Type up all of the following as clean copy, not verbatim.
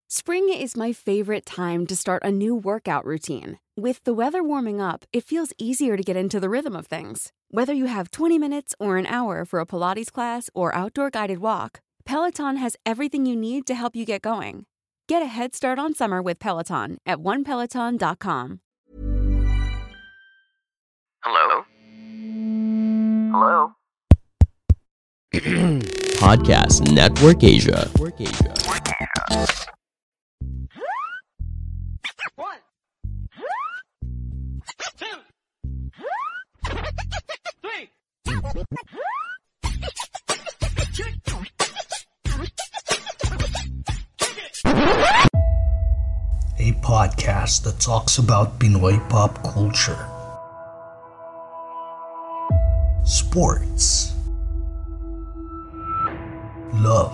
Spring is my favorite time to start a new workout routine. With the weather warming up, it feels easier to get into the rhythm of things. Whether you have 20 minutes or an hour for a Pilates class or outdoor guided walk, Peloton has everything you need to help you get going. Get a head start on summer with Peloton at onepeloton.com. Hello? Hello? Podcast Network Asia. One, two, three. A podcast that talks about Pinoy pop culture, sports, love,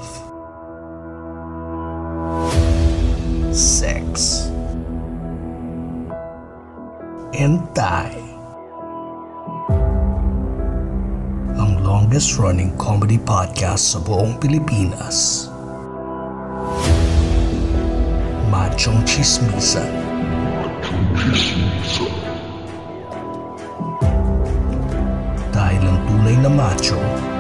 sex, and die. Ang longest running comedy podcast sa buong Pilipinas. Machong Chismisan. Dahil ang tunay na macho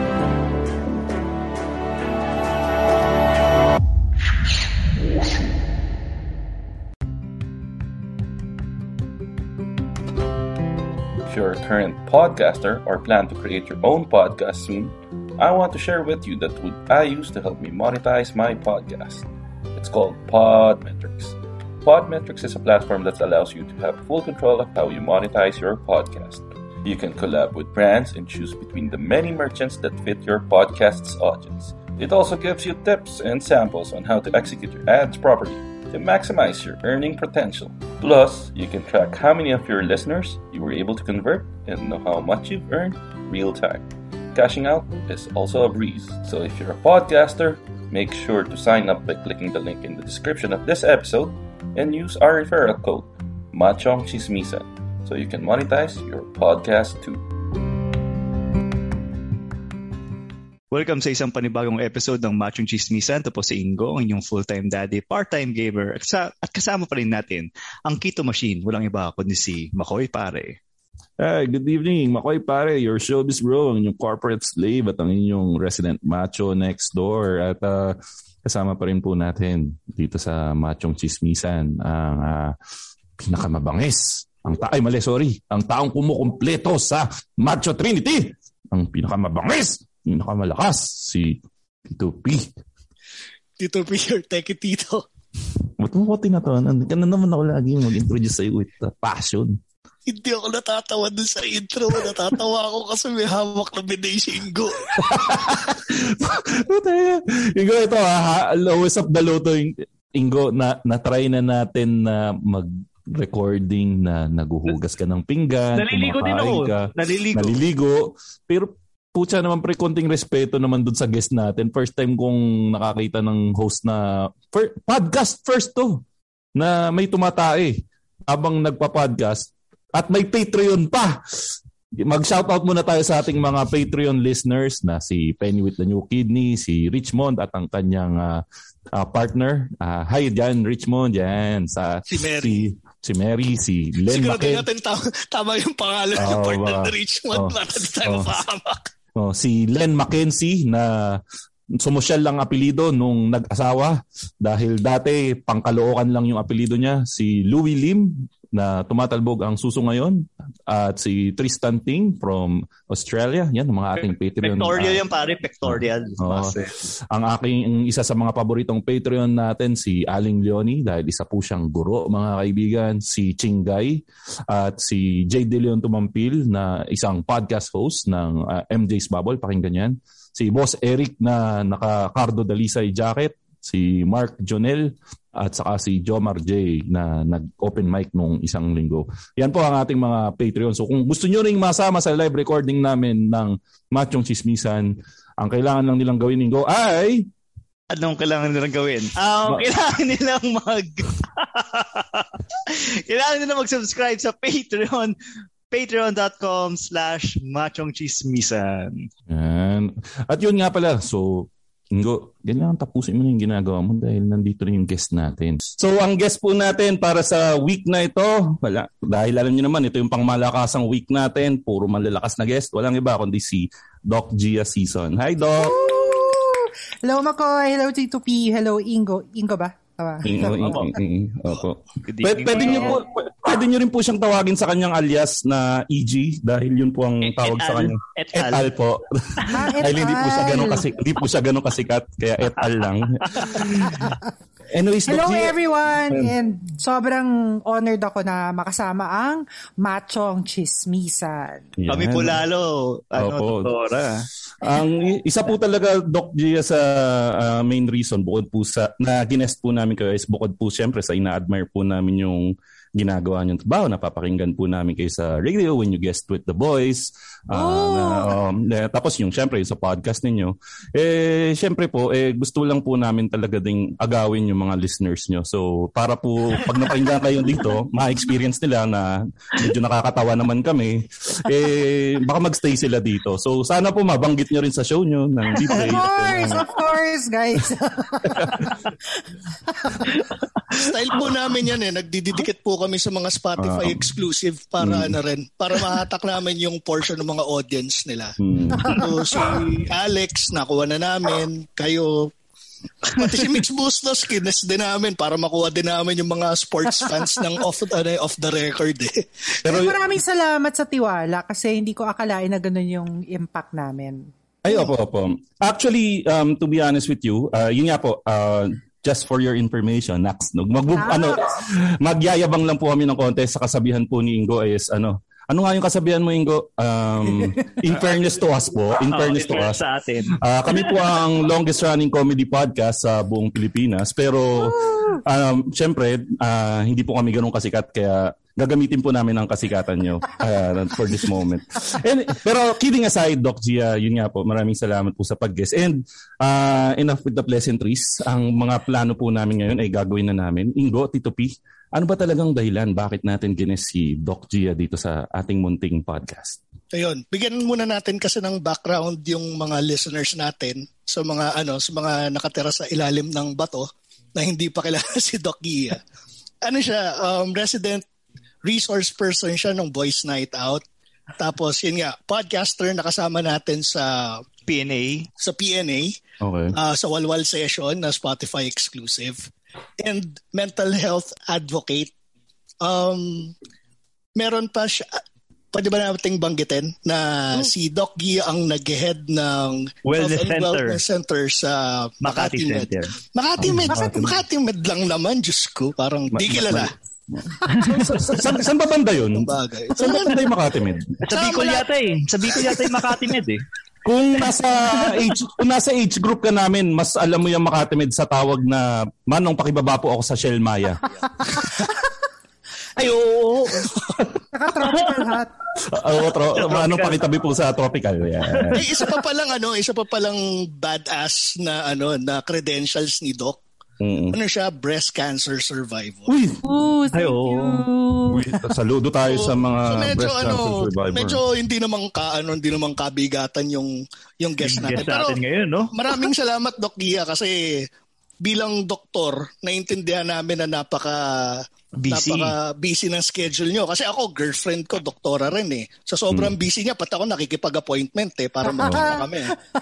If you're a current podcaster or plan to create your own podcast soon, I want to share with you the tool I use to help me monetize my podcast. It's called Podmetrics. Podmetrics is a platform that allows you to have full control of how you monetize your podcast. You can collab with brands and choose between the many merchants that fit your podcast's audience. It also gives you tips and samples on how to execute your ads properly to maximize your earning potential. Plus, you can track how many of your listeners you were able to convert and know how much you've earned real time. Cashing out is also a breeze. So if you're a podcaster, make sure to sign up by clicking the link in the description of this episode and use our referral code, Machong Chismisan, so you can monetize your podcast too. Welcome sa isang panibagong episode ng Machong Chismisan. Ito po si Ingo, ang inyong full-time daddy, part-time gamer. At kasama pa rin natin ang Keto Machine. Walang iba kundi si Makoy Pare. Hi, good evening, Makoy Pare, your showbiz bro, ang inyong corporate slave at ang inyong resident macho next door. At kasama pa rin po natin dito sa Machong Chismisan ang pinakamabangis. Ang taong kumukumpleto sa Macho Trinity. Ang pinakamabangis, pinakamalakas, si Tito P. Tito P, your teki tito. Ba't mo ko tinatawanan? Ka na naman ako lagi mag-introduce sa'yo with passion. Hindi ako natatawa dun sa intro. Natatawa ako kasi may hawak na biday si Ingo. Ingo, ito lowest of the low to, Ingo, na-try na natin na mag-recording na naguhugas ka ng pinggan. Naliligo din ako. Naliligo. Pero putya naman konting respeto naman dun sa guest natin. First time kong nakakita ng host na podcast first to na may tumatae habang nagpa-podcast. At may Patreon pa. Mag-shoutout muna tayo sa ating mga Patreon listeners na si Penny with the New Kidney, si Richmond at ang kanyang partner. Hi dyan, Richmond. Yan. Si Mary. Si Mary, si Len Maken. Siguro natin tama yung pangalan ng partner na Richmond para di tayo mapahamak. Si Len Mackenzie na sumosyal lang apelido nung nag-asawa dahil dati pangkalookan lang yung apelido niya. Si Louie Lim na tumatalbog ang suso ngayon at si Tristan Ting from Australia. Yan, ang mga ating Patreon. Pectorial yan pare, pectorial. Ang aking isa sa mga paboritong Patreon natin, si Aling Leonie, dahil isa po siyang guro, mga kaibigan. Si Chingay at si J. De Leon Tumampil na isang podcast host ng MJ's Bubble. Pakinggan yan. Si Boss Eric na naka-Cardo Dalisay jacket. Si Mark Jonel at saka si Jomar J na nag-open mic nung isang linggo. Yan po ang ating mga Patreon. So kung gusto nyo ring masama sa live recording namin ng Machong Chismisan, ang kailangan lang nilang gawin, Linggo, ay... Anong kailangan nilang gawin? Kailangan nilang kailangan nilang mag-subscribe sa Patreon. Patreon.com/machongchismisan. At yun nga pala, so Ingo, kailangan tapusin mo na yung ginagawa mo dahil nandito na yung guest natin. So, ang guest po natin para sa week na ito, dahil alam niyo naman, ito yung pangmalakasang week natin, puro malalakas na guest. Walang iba kundi si Doc Gia Season. Hi, Doc! Hello, Makoy! Hello, Tito P! Hello, Ingo. Ingo ba? Ingo. Opo. Pwede niyo rin po siyang tawagin sa kanyang alias na EG dahil yun po ang tawag sa kanya. Et al. Po. Dahil hindi po siya ganun kasikat, kaya et al lang. Anyways, hello everyone! And sobrang honored ako na makasama ang Machong Chismisan. Yan. Kami po lalo, doktora. Ang isa po talaga, Doc Gia, sa main reason bukod po sa na ginest po namin kayo is bukod po siyempre sa ina-admire po namin yung ginagawa niyong trabaho. Napapakinggan po namin kayo sa radio when you guest with the boys. Tapos yung syempre sa podcast ninyo. Syempre po, gusto lang po namin talaga ding agawin yung mga listeners nyo. So para po pag napakinggan kayo dito, ma-experience nila na medyo nakakatawa naman kami, baka magstay sila dito. So sana po mabanggit nyo rin sa show nyo ng Deepray. Of course, guys. Style po namin yan nagdidikit po kami sa mga Spotify exclusive para para mahatak namin yung portion ng mga audience nila. So si Alex nakuha na namin, kayo pati si Mix Bustos kines din namin para makuha din namin yung mga sports fans ng off the record Pero maraming salamat sa tiwala kasi hindi ko akalain na ganun yung impact namin. Ay, opo. Actually, to be honest with you, yun nga po, just for your information, magyayabang lang po kami ng konti sa kasabihan po ni Ingo is ano nga yung kasabihan mo, Ingo? In fairness to us po. In fairness to us. Sa atin. Kami po ang longest running comedy podcast sa buong Pilipinas. Pero, syempre, hindi po kami ganun kasikat. Kaya, gagamitin po namin ang kasikatan nyo for this moment. Pero, kidding aside, Doc Gia, yun nga po. Maraming salamat po sa pag-guest. And, enough with the pleasantries. Ang mga plano po namin ngayon ay gagawin na namin. Ingo, Tito P, ano ba talagang dahilan bakit natin gines si Doc Gia dito sa ating munting podcast? Ayun, bigyan muna natin kasi ng background yung mga listeners natin sa mga nakatira sa ilalim ng bato na hindi pa kilala si Doc Gia. Ano siya, resident resource person siya ng Boys Night Out. Tapos yun nga, podcaster nakasama natin sa PNA. Sa PNA. Okay. Sa Walwal Session na Spotify exclusive. And mental health advocate. Meron pa siya, pwede ba nating banggitin na si Doc Gia ang nag-head ng Wellness Center sa Makati Med. Center. Makati Med lang naman, Diyos ko. Parang di kilala. Saan ba banda yun? Saan ba banda yung Makati Med? Sa Bicol yata yung Makati Med Kung nasa age group ka namin, mas alam mo yung Makati Med sa tawag na, Manong, pakibaba po ako sa Shell Maya. Ay, oo. Naka-tropical hat. Manong, pakitabi po sa tropical. Yeah. Isa pa palang badass na credentials ni Doc. Mm-hmm. Ano siya? Breast cancer survivor. Uy! Thank you. Saludo tayo sa mga breast cancer survivor. Medyo hindi naman kabigatan yung guest natin. Pero ngayon, no? Maraming salamat, Doc Gia, kasi bilang doktor, naintindihan namin na busy ng schedule nyo. Kasi ako, girlfriend ko, doktora rin eh. Sa sobrang busy niya, pati ako nakikipag-appointment para magkita kami.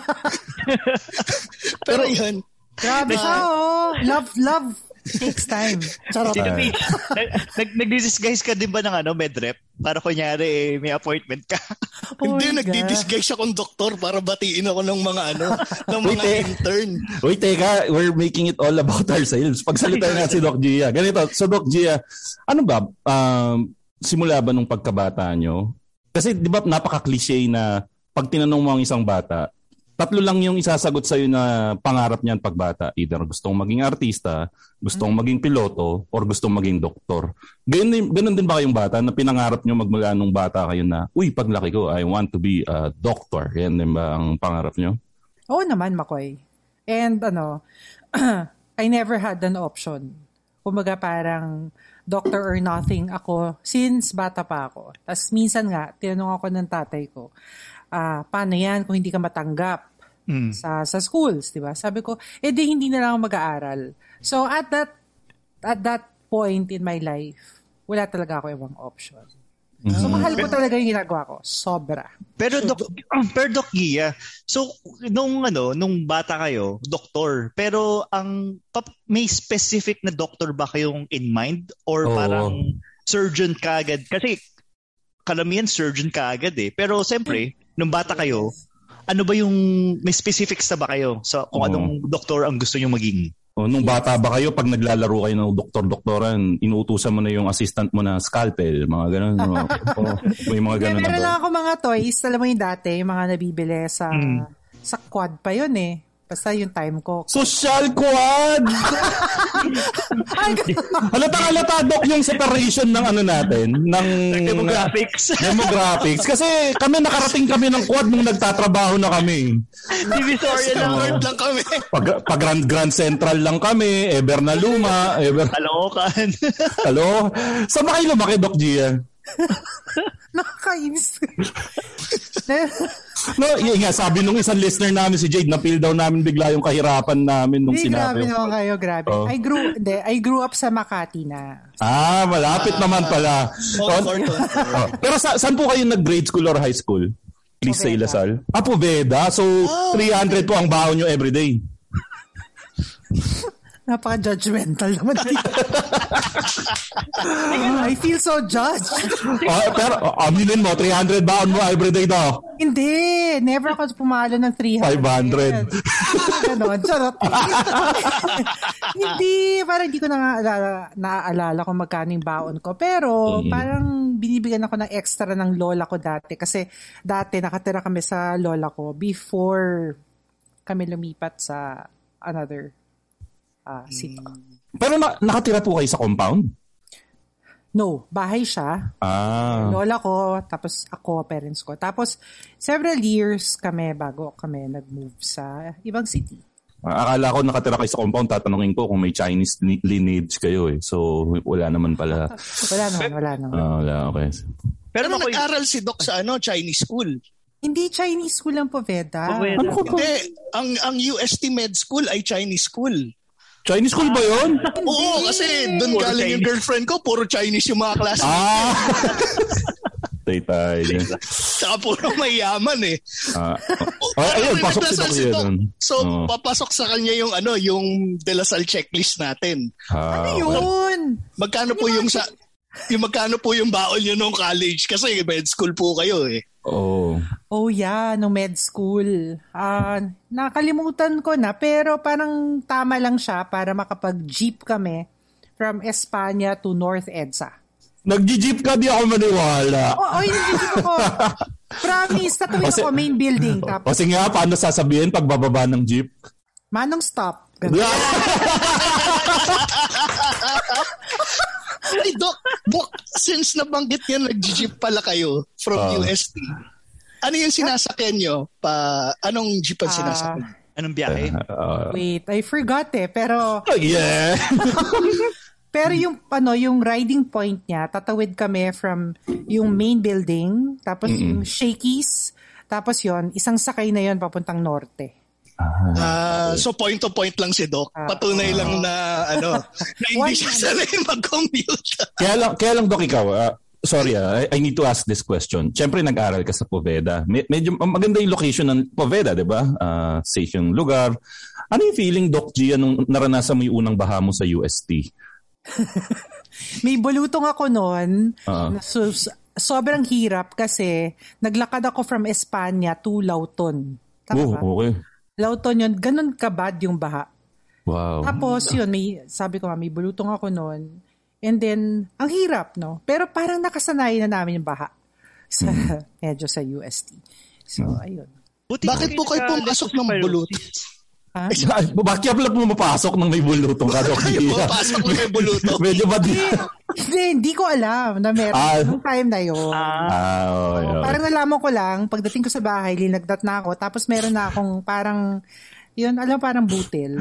Pero yun, grabe siya, Love takes time. Charot. Nag-disguise ka din ba ng medrep? Para kunyari may appointment ka? Hindi, nagdi-disguise akong doktor para batiin ako ng mga intern. Wait, teka, we're making it all about ourselves. Pagsalita na si Doc Gia. Ganito, so Doc Gia, ano ba, simula ba nung pagkabata nyo? Kasi di ba napaka-cliche na pag tinanong mo ang isang bata, tatlo lang yung isasagot sa'yo na pangarap niyan pagbata. Either gustong maging artista, gustong maging piloto, or gustong maging doktor. Ganun din ba kayong bata na pinangarap nyo magmula nung bata kayo na, paglaki ko, I want to be a doctor. Yan din ba ang pangarap nyo? Oo naman, Makoy. And I never had an option. Kumbaga parang doctor or nothing ako since bata pa ako. Tapos minsan nga, tinanong ako ng tatay ko, paano yan kung hindi ka matanggap? sa schools, di ba? Sabi ko, di hindi na lang ako mag-aaral. So at that point in my life, wala talaga ako ibang option. So mahal ko talaga yung ginagawa ko. Sobra. Pero Doc Gia, so nung bata kayo, doktor, pero may specific na doctor ba kayong in mind or parang surgeon kaagad? Kasi kalamihan surgeon kaagad eh. Pero siyempre, nung bata kayo, ano ba yung may specifics na ba kayo sa kung anong doktor ang gusto niyo maging? Nung bata ba kayo, pag naglalaro kayo ng doktor-doktoran, inuutusan mo na yung assistant mo na scalpel, mga ganun. May mga ganun. Meron lang ako mga toys, alam mo yung dati, yung mga nabibili sa quad pa yun eh. Basta yung time ko. Social quad! Halata, Doc, yung separation ng natin, ng demographics. Kasi nakarating kami ng quad nung nagtatrabaho na kami. Divisoria lang kami. Pag Grand Central lang kami, Ever na Luma, Caloocan. Saan ba kayo lumaki, Doc Gia? Nakakainis. Sabi nung isang listener namin si Jade, na-feel daw namin bigla yung kahirapan namin nung sinabi. Grabe naman kayo, grabe. I grew up sa Makati na. Malapit naman pala. Pero saan po kayo nag-grade school or high school? Please say Lasal. Poveda. So, 300 po ang baon nyo everyday. Napaka-judgmental naman dito. I feel so judged. Pero aminin mo, 300 baon mo everyday daw. Hindi. Never ako pumalo ng 300. 500. Ganon. Charot. Hindi. Parang hindi ko naaalala kung magkano yung baon ko. Pero parang binibigyan ako ng extra ng lola ko dati. Kasi dati nakatira kami sa lola ko before kami lumipat sa another city. Pero nakatira po kayo sa compound? No, bahay siya. Lola ko, tapos ako, parents ko. Tapos several years kami bago kami nag-move sa ibang city. Akala ko nakatira kayo sa compound, tatanungin ko kung may Chinese lineage kayo eh. So wala naman pala. Wala naman. Wala, okay. Pero nag-aral si Doc sa Chinese school. Hindi Chinese school ang Poveda. Hindi, ang UST Med School ay Chinese school. Chinese school ba yun? Oo, kasi doon galing yung girlfriend ko, puro Chinese yung mga klase. Tay. Saka puro mayaman eh. Ayun, pasok si Doc yun. So, papasok sa kanya yung yung De La Salle checklist natin. Ano yun? Magkano po magkano po yung baon nyo nung college? Kasi med school po kayo eh. Nung med school. Nakalimutan ko na, pero parang tama lang siya para makapag-jeep kami from Espanya to North EDSA. Nag-jeep ka, di ako maniwala. Nag-jeep ako. Promise, tatuwid ako main building. Tapos, Kasi nga, paano sasabihin pag bababa ng jeep? Manong stop. Ay, Doc, since nabanggit yan, nag-jeep pala kayo from UST. Ano yung sinasakyan nyo? Anong jeep ang sinasakyan? Anong biyahe? Wait, I forgot pero... Yeah! Pero yung riding point niya, tatawid kami from yung main building, tapos yung Shakey's, tapos isang sakay na yon papuntang norte. So point to point lang si Doc. Patunay lang na na hindi siya sanay mag-commute. Kaya lang Doc, ikaw, sorry, I need to ask this question. Siyempre nag-aral ka sa Poveda. Medyo maganda yung location ng Poveda, di ba? Safe yung lugar. Ano yung feeling, Doc Gia, nung naranasan mo yung unang baha mo sa UST? May bulutong ako noon. Sobrang hirap kasi naglakad ako from Espanya to Lauton. Tama ba? Okay. Lauton yun, ganun kabad yung baha. Wow. Tapos yun, sabi ko may bulutong ako noon. And then, ang hirap, no? Pero parang nakasanayan na namin yung baha medyo sa UST. So, ayun. Bakit po kayo pumasok ng bulutong? Bakit lang mo mapasok nang may bulutong ka, Doc? Mapasok ng may bulutong? Medyo ba hindi ko alam na meron yung time na yun. Parang nalaman ko lang, pagdating ko sa bahay, linagdat na ako, tapos meron na akong parang, parang butil.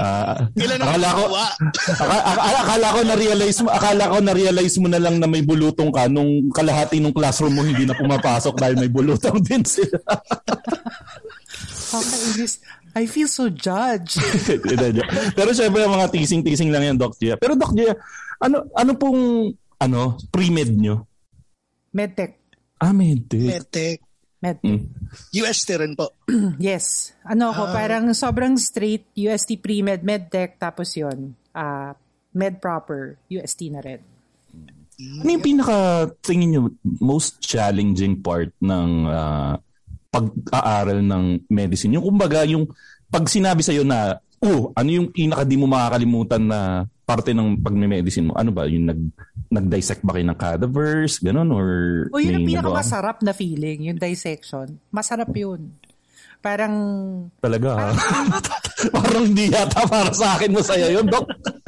Akala ko na-realize mo na lang na may bulutong ka nung kalahati ng classroom mo hindi na pumapasok dahil may bulutong din sila. Nakakainis. I feel so judged. Pero syempre mga teasing lang yan, Doc Gia. Pero Doc Gia, ano pong pre-med nyo? Medtech. Medtech. UST rin po. Yes. Parang sobrang straight UST pre-med, medtech, tapos yun. Med proper, UST na rin. Ano yung tingin nyo, most challenging part ng pag-aaral ng medicine? Yung kumbaga, yung pag sinabi sa'yo na, ano yung pinaka di mo makakalimutan na parte ng pag-medicine mo? Ano ba? Yung nag-dissect ba kayo ng cadavers? Ganon? Or yun ang pinakamasarap na feeling, yung dissection. Masarap yun. Parang... Talaga? Parang hindi yata para sa akin masaya yun, Doc.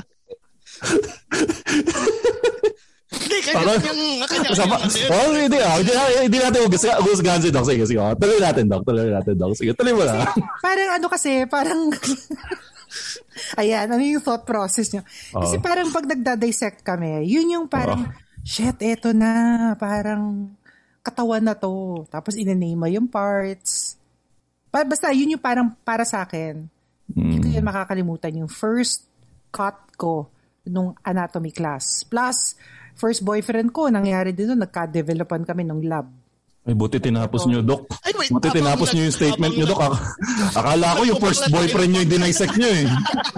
Hindi, hindi natin husgahan si Doc. Sige. Tuloy natin, Doc. Sige, tuloy mo na. Parang... Ayan, ano yung thought process niyo? Kasi parang pag nagda-dissect kami, yun yung parang, shit, eto na, parang katawan na to. Tapos inaname mo yung parts. Basta yun yung parang para sa akin. Hindi ko yun makakalimutan yung first cut ko nung anatomy class. Plus, first boyfriend ko, nangyari din doon, nagka-developan kami ng lab. Ay, buti tinapos nyo, Doc. Buti tinapos nyo yung statement nyo, Doc. Akala ko yung first boyfriend nyo yung dinisect nyo eh.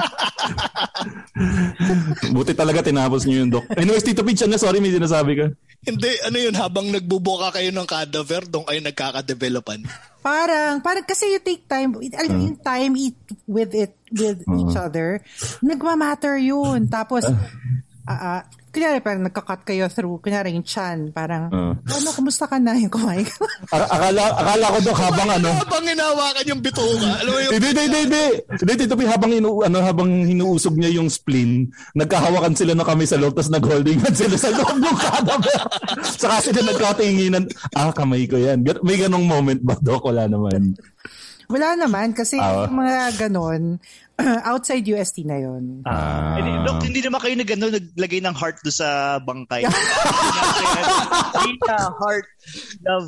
Buti talaga tinapos nyo yung, Doc. Anyways, Tito Pidge, sorry, may sinasabi ka. Hindi, habang nagbubuka kayo ng cadaver, doon kayo nagkakadevelopan. Parang kasi you take time, yung time with each other, nagmamatter yun. Tapos, kunyari parang nagka-cut kayo through, kunyari yung chan, parang, kumusta ka na yung kumain ka? akala ko, Doc, habang habang hinawakan yung bituka. Alam mo yung... Hindi, Tito P, habang hinuusog niya yung spleen, nagkahawakan sila na kami sa loob, tapos nag-holding hand sila sa loob ng cadaver. Saka sila nagkatinginan, kamay ko yan. May ganong moment ba, Doc? Wala naman. Wala naman, kasi yung mga ganon, outside UST na yun. Doc, hindi naman kayo naglagay ng heart do sa bangkay. Heart, love.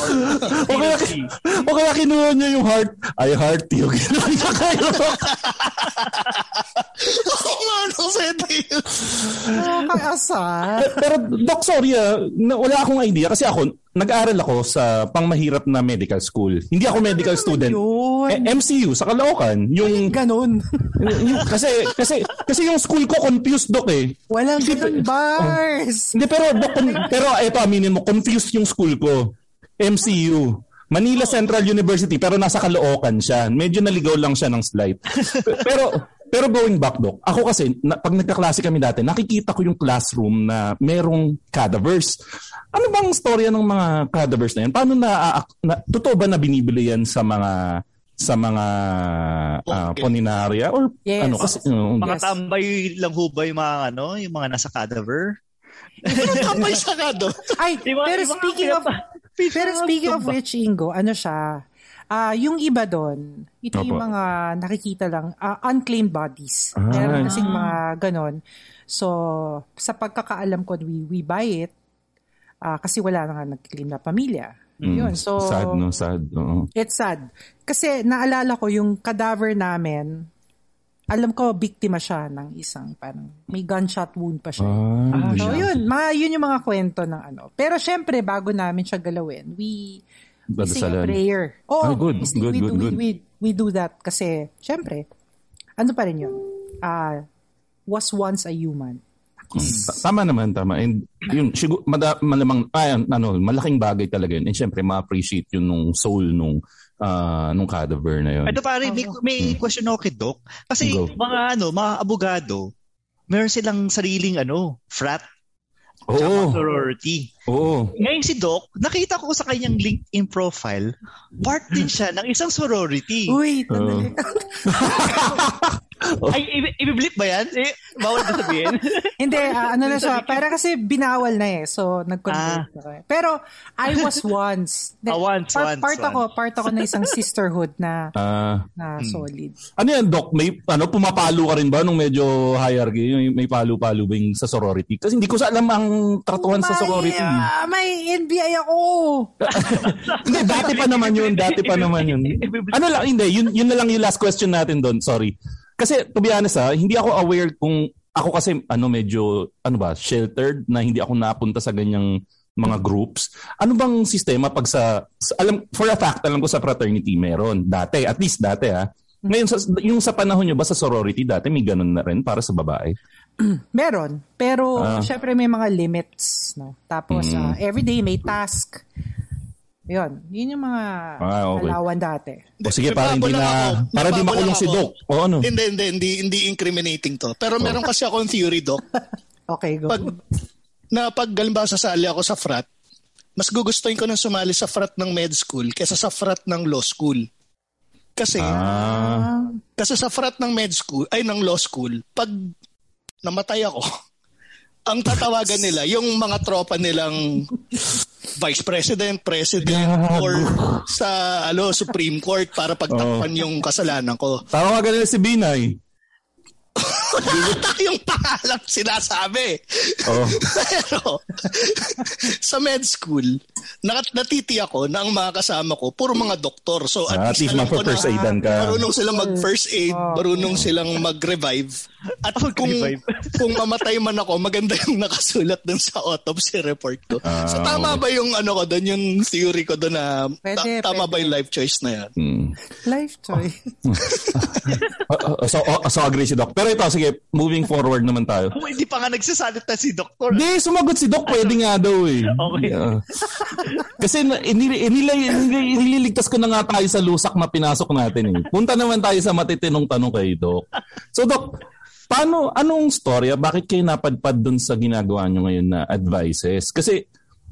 O kaya kinuha niya yung heart. I heart you. Kinuha niya kayo. Pero Doc, sorry, wala akong idea. Kasi nag-aaral ako sa pangmahirap na medical school. Hindi ako medical student. MCU, sa Caloocan. Yung ganon. Kasi yung school ko confused, Doc eh. Walang ganun bars. Hindi, pero ito aminin mo, confused yung school ko. MCU. Manila Central University, pero nasa Caloocan siya. Medyo naligaw lang siya ng slight. Pero going back, Doc, ako kasi, pag nagkaklase kami dati, nakikita ko yung classroom na merong cadavers. Ano bang storya ng mga cadavers na yan? Paano totoo ba na binibili yan sa mga poninarya? Or yes. Kasi, mga tambay lang ho ba yung mga yung mga nasa cadaver? Tambay sa cadaver? Ay, pero speaking of which, Ingo, siya? Yung iba doon, ito yung mga nakikita lang, unclaimed bodies. Meron kasing mga ganon. So, sa pagkakaalam ko, we buy it kasi wala na nga nag-claim na pamilya. Yun. So, sad, no? Sad. It's sad. Kasi naalala ko yung cadaver namin, alam ko, biktima siya ng isang parang may gunshot wound pa siya. So, yun yung mga kwento ng Pero syempre, bago namin siya galawin, we say a prayer. Good. We do that kasi, syempre, pa rin yun? Was once a human. Tama naman. And yun, malamang, malaking bagay talaga yun. And syempre, ma-appreciate yun nung soul nung cadaver na yun. Ito pare, may question ako kay Doc. Kasi mga abogado, meron silang sariling frat. Sorority. Ngayon si Doc, nakita ko sa kanyang LinkedIn profile, part din siya ng isang sorority. Uy, Ay, i-blip ba yan? Bawal ba sabihin? Hindi, ano na siya. Para kasi binawal na So, nag-convert ako. Pero, I was once. Part ako na isang sisterhood na solid. Ano yan, Doc? May, pumapalo ka rin ba nung medyo hierarchy? May palo-palo ba yung sa sorority? Kasi hindi ko alam ang tratuhan sa sorority. May NBI ako. Hindi, dati pa naman yun. Ano lang, hindi. Yun na lang yung last question natin doon. Sorry. Kasi, to be honest hindi ako aware kung ako kasi medyo sheltered na hindi ako napunta sa ganyang mga groups. Ano bang sistema pag for a fact, alam ko sa fraternity meron. Dati, at least dati Ngayon, yung sa panahon nyo ba sa sorority dati, may ganun na rin para sa babae? Meron. Pero, syempre may mga limits. No? Tapos, everyday may task. Yun yung mga alawan dati. Sige, para hindi makulong si Doc. O ano? Hindi incriminating to. Pero meron kasi akong theory, Doc. Okay, go. Pag halimbawa sasali ako sa frat, mas gugustuhin ko nang sumali sa frat ng med school kaysa sa frat ng law school. Kasi sa frat ng med school, ng law school, pag namatay ako, ang tatawagan nila, yung mga tropa nilang vice president, or sa Supreme Court para pagtakpan yung kasalanan ko. Tawagan nila si Binay. Yung pangalan sinasabi. Pero sa med school, natiti ako na ang mga kasama ko puro mga doktor. So at least mag-first aidan ka. Marunong silang mag-first aid, marunong silang mag-revive. At kung mamatay man ako, maganda yung nakasulat dun sa autopsy report ko. So tama ba yung ko doon, yung theory ko doon na tama ba yung life choice na yan? Life choice. So agree si Doc. Pero ito, sige, moving forward naman tayo. Hindi pa nga nagsasalita si Doktor. Hindi, sumagot si Doc. Pwede nga daw Okay. Kasi iniligtas ko na nga tayo sa lusak na pinasok natin Punta naman tayo sa matitinong tanong kay Doc. So Doc, anong storya? Bakit kayo napadpad dun sa ginagawa nyo ngayon na advices? Kasi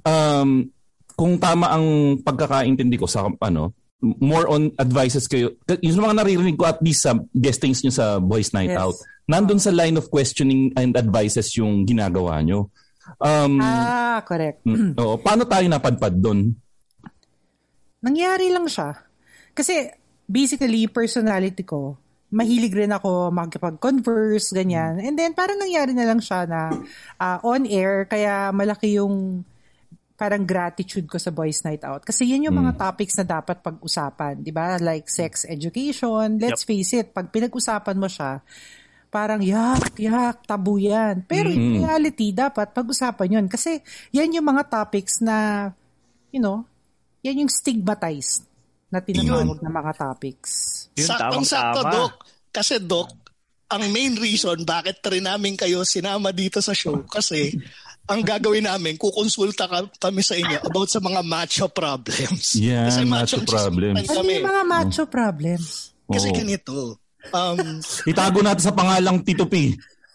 kung tama ang pagkakaintindi ko sa more on advices kayo. Yung mga naririnig ko at least sa guestings nyo sa Boys Night Out, nandun sa line of questioning and advices yung ginagawa nyo. Correct. Paano tayo napadpad doon? Nangyari lang siya. Kasi basically, personality ko, mahilig rin ako makipag-converse, ganyan. And then parang nangyari na lang siya na on air, kaya malaki yung parang gratitude ko sa Boys Night Out. Kasi yan yung mga topics na dapat pag-usapan. Diba? Like sex education. Let's face it, pag pinag-usapan mo siya, parang yak, tabu yan. Pero in reality, dapat pag-usapan yun. Kasi yan yung mga topics na, yan yung stigmatized na tinatawag na mga topics. Saktong-sakto, Doc. Kasi, Doc, ang main reason bakit rin namin kayo sinama dito sa show, kasi ang gagawin namin, kukonsulta kami sa inyo about sa mga macho problems. Yeah, kasi macho problems. Ano yung mga macho problems? Kasi ganito. Itago natin sa pangalang Tito P.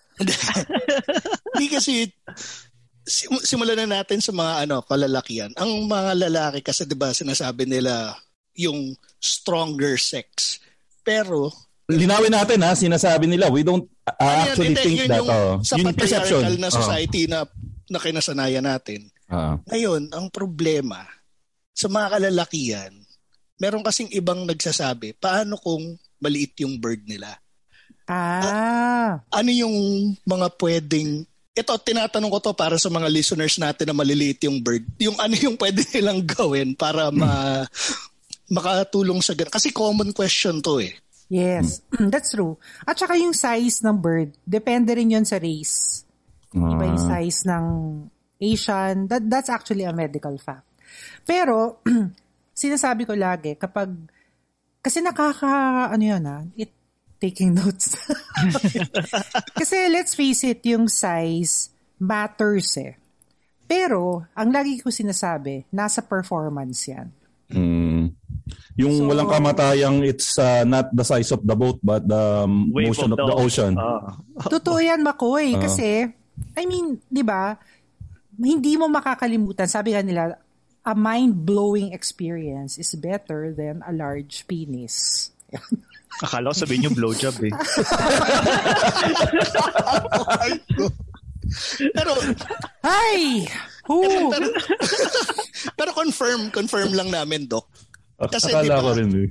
Hindi kasi, simulan na natin sa mga kalalakihan. Ang mga lalaki kasi, diba, sinasabi nila yung stronger sex. Pero, linawin natin sinasabi nila, we don't actually think that. Sa patriarchal na society na kinasanayan natin. Ngayon, ang problema, sa mga kalalakihan, meron kasing ibang nagsasabi, paano kung maliit yung bird nila? Ano yung mga pwedeng... Ito, tinatanong ko to para sa mga listeners natin na maliliit yung bird. Yung ano yung pwede nilang gawin para makatulong sa ganun. Kasi common question to Yes, that's true. At saka yung size ng bird, depende rin yun sa race. Iba yung size ng Asian. That's actually a medical fact. Pero, sinasabi ko lagi, kasi taking notes. Kasi let's face it, yung size matters Pero, ang lagi ko sinasabi, nasa performance yan. Yung walang kamatayang, it's not the size of the boat but the motion of the ocean. Totoo yan, Makoy. Kasi, di ba, hindi mo makakalimutan. Sabi nga nila, a mind-blowing experience is better than a large penis. Akala ko sabihin yung blowjob eh. Pero pero confirm lang namin, Doc. Kasi akala ko rin eh.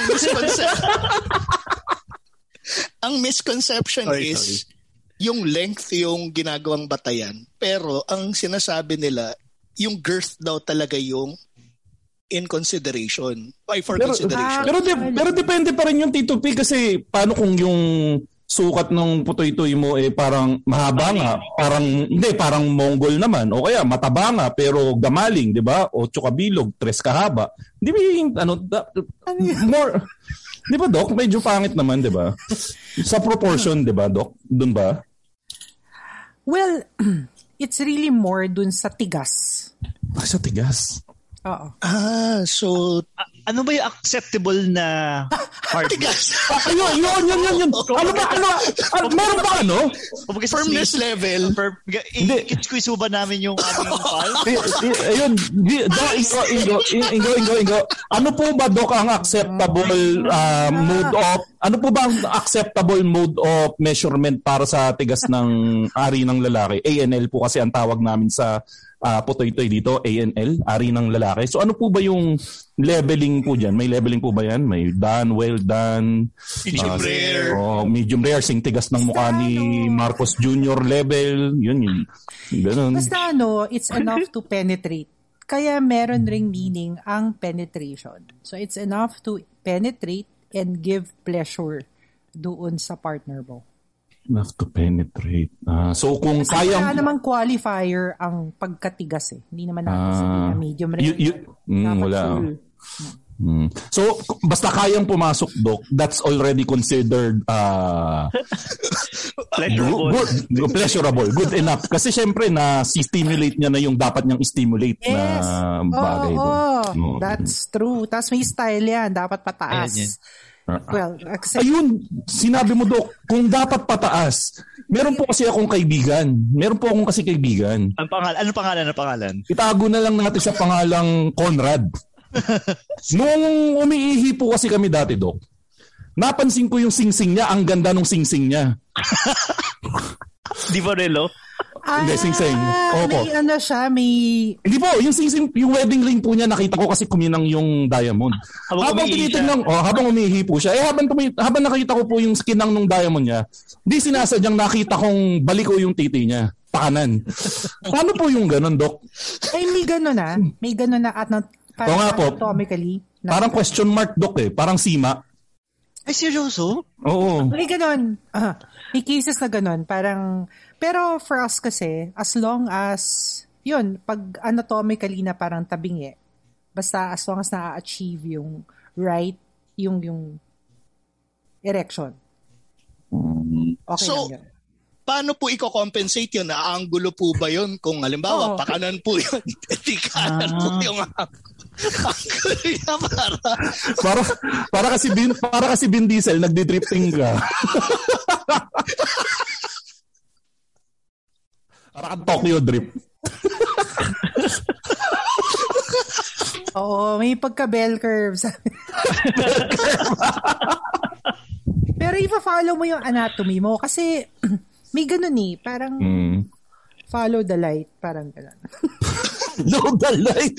Ang misconception is yung length yung ginagawang batayan, pero ang sinasabi nila yung girth daw talaga yung in consideration. Consideration. Pero depende pa rin yung Tito P kasi paano kung yung sukat ng putoy-toy mo parang mahaba nga, parang Mongol naman o kaya mataba nga pero gamaling, 'di ba? 8 kabilog, 3 kahaba. Di ba more 'di ba, Doc? Medyo pangit naman, 'di ba? Sa proportion, 'di ba, Doc? Doon ba? Well, it's really more dun sa tigas. Sa tigas? Oo. So ano ba yung acceptable na tigas? Yun. Ano ba? Meron ba ano? Firmness level. Hindi. Squeeze ba namin yung aming pal? Ayun. Ingo. Ano po ba, Doc, ang acceptable mode of... Ano po ba ang acceptable mode of measurement para sa tigas ng ari ng lalaki? ANL po kasi ang tawag namin sa putoy-toy dito, ANL, ari ng lalaki. So ano po ba yung leveling po dyan? May leveling po ba yan? May done, well done, medium rare. Medium rare, sing tigas ng mukha ni Marcos Jr. level. Yun. Ganun. Basta it's enough to penetrate. Kaya meron ring meaning ang penetration. So it's enough to penetrate and give pleasure doon sa partner mo. Enough to penetrate. So kung kasi kayang... wala namang qualifier ang pagkatigas eh. Hindi naman natin sabihin na medium rare. Wala. So basta kayang pumasok, Doc, that's already considered pleasurable. Good enough. Kasi syempre na-stimulate niya na yung dapat niyang stimulate na bagay. That's true. Tapos may style yan. Dapat pataas. Well, ayun, sinabi mo, Doc, kung dapat pataas. Meron po kasi akong kaibigan. Ano pangalan? Itago na lang natin sa pangalang Conrad. Nung umiihi po kasi kami dati, Doc, napansin ko yung singsing niya. Ang ganda nung singsing niya. Di ba, Relo? Hindi, sing-sing. Opo. May siya, may... Hindi po, yung sing-sing, yung wedding ring po niya, nakita ko kasi kuminang yung diamond. Habang tinitingnan, habang umihi po siya, habang nakita ko po yung kinang ng diamond niya, di sinasadyang nakita kong baliko yung titi niya, pakanan. Paano po yung ganun, Doc? Ay, may ganun na. May ganun na at anatomically. Parang question mark, Doc parang sima. Ay, seryoso? Oo. May ganun. May cases na ganun. Parang, pero for us kasi, as long as, yun, pag anatomically na parang tabingi, basta as long as na-achieve yung right, yung erection. Okay so, lang yun. Paano po i-compensate yun? Naangulo po ba yun? Kung halimbawa, pakanan po yun, kanan po yung angulo niya para kasi Vin Diesel, nagdi-drifting ka. Parang Tokyo Drift. Oo, may pagka-bell curve. Pero ipa-follow mo yung anatomy mo kasi may ganun parang follow the light, parang gano'n. Follow the light.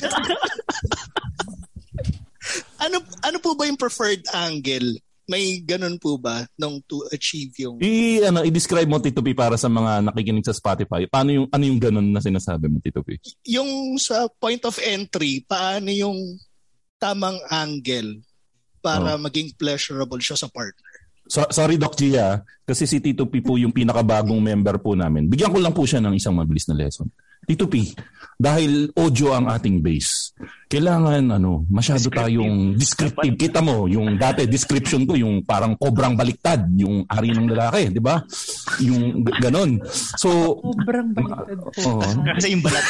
Ano po ba yung preferred angle? May ganun po ba nung to achieve yung... I-describe mo, Tito P, para sa mga nakikinig sa Spotify. Ano yung ganun na sinasabi mo, Tito P? Yung sa point of entry, paano yung tamang angle para maging pleasurable siya sa partner? Sorry, Doc Gia, kasi si Tito P po yung pinakabagong member po namin. Bigyan ko lang po siya ng isang mabilis na lesson. Tito P, dahil audio ang ating base, kailangan masyado tayong descriptive. Kita mo, yung dati description ko, yung parang kobrang baliktad, yung ari ng lalaki, di ba? Yung ganon. So, kobrang baliktad po. Kasi yung balat.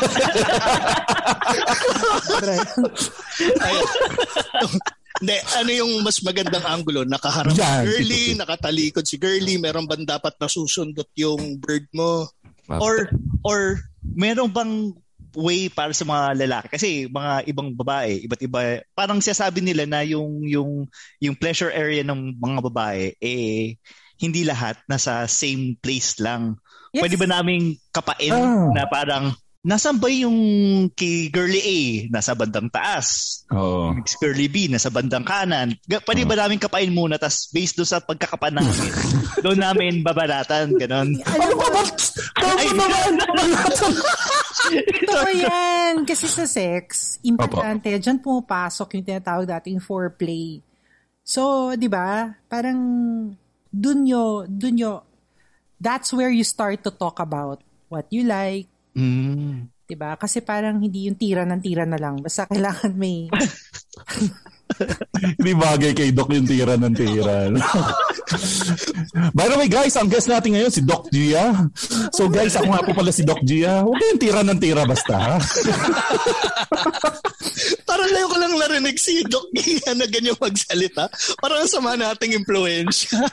Hindi, ano yung mas magandang angulo? Nakaharap si girly, nakatalikod si girly, meron bang dapat nasusundot yung bird mo? Or meron bang way para sa mga lalaki. Kasi mga ibang babae, iba't iba, parang sinasabi nila na yung pleasure area ng mga babae, hindi lahat nasa same place lang. Yes. Pwede ba naming kapain na parang, nasaan ba yung kay girly A? Nasa bandang taas. Oh. Girly B, nasa bandang kanan. Pwede ba namin kapain muna, tas based doon sa pagkakapa namin, doon namin babalatan, ganon. Alam mo ba? Totoo yan. Kasi sa sex, importante, dyan pumapasok yung tinatawag dating foreplay. So, di ba? Parang, dun nyo, that's where you start to talk about what you like. Diba? Kasi parang hindi yung tira na lang. Basta kailangan may... Hindi bagay kay Doc yung tira ng tira. By the way, guys, ang guest natin ngayon si Doc Gia. So guys, ako nga po pala si Doc Gia. Huwag kayong tira ng tira basta, ha? Parang ngayon ko lang narinig si Doc Gia na ganyan magsalita. Parang sama nating impluensya.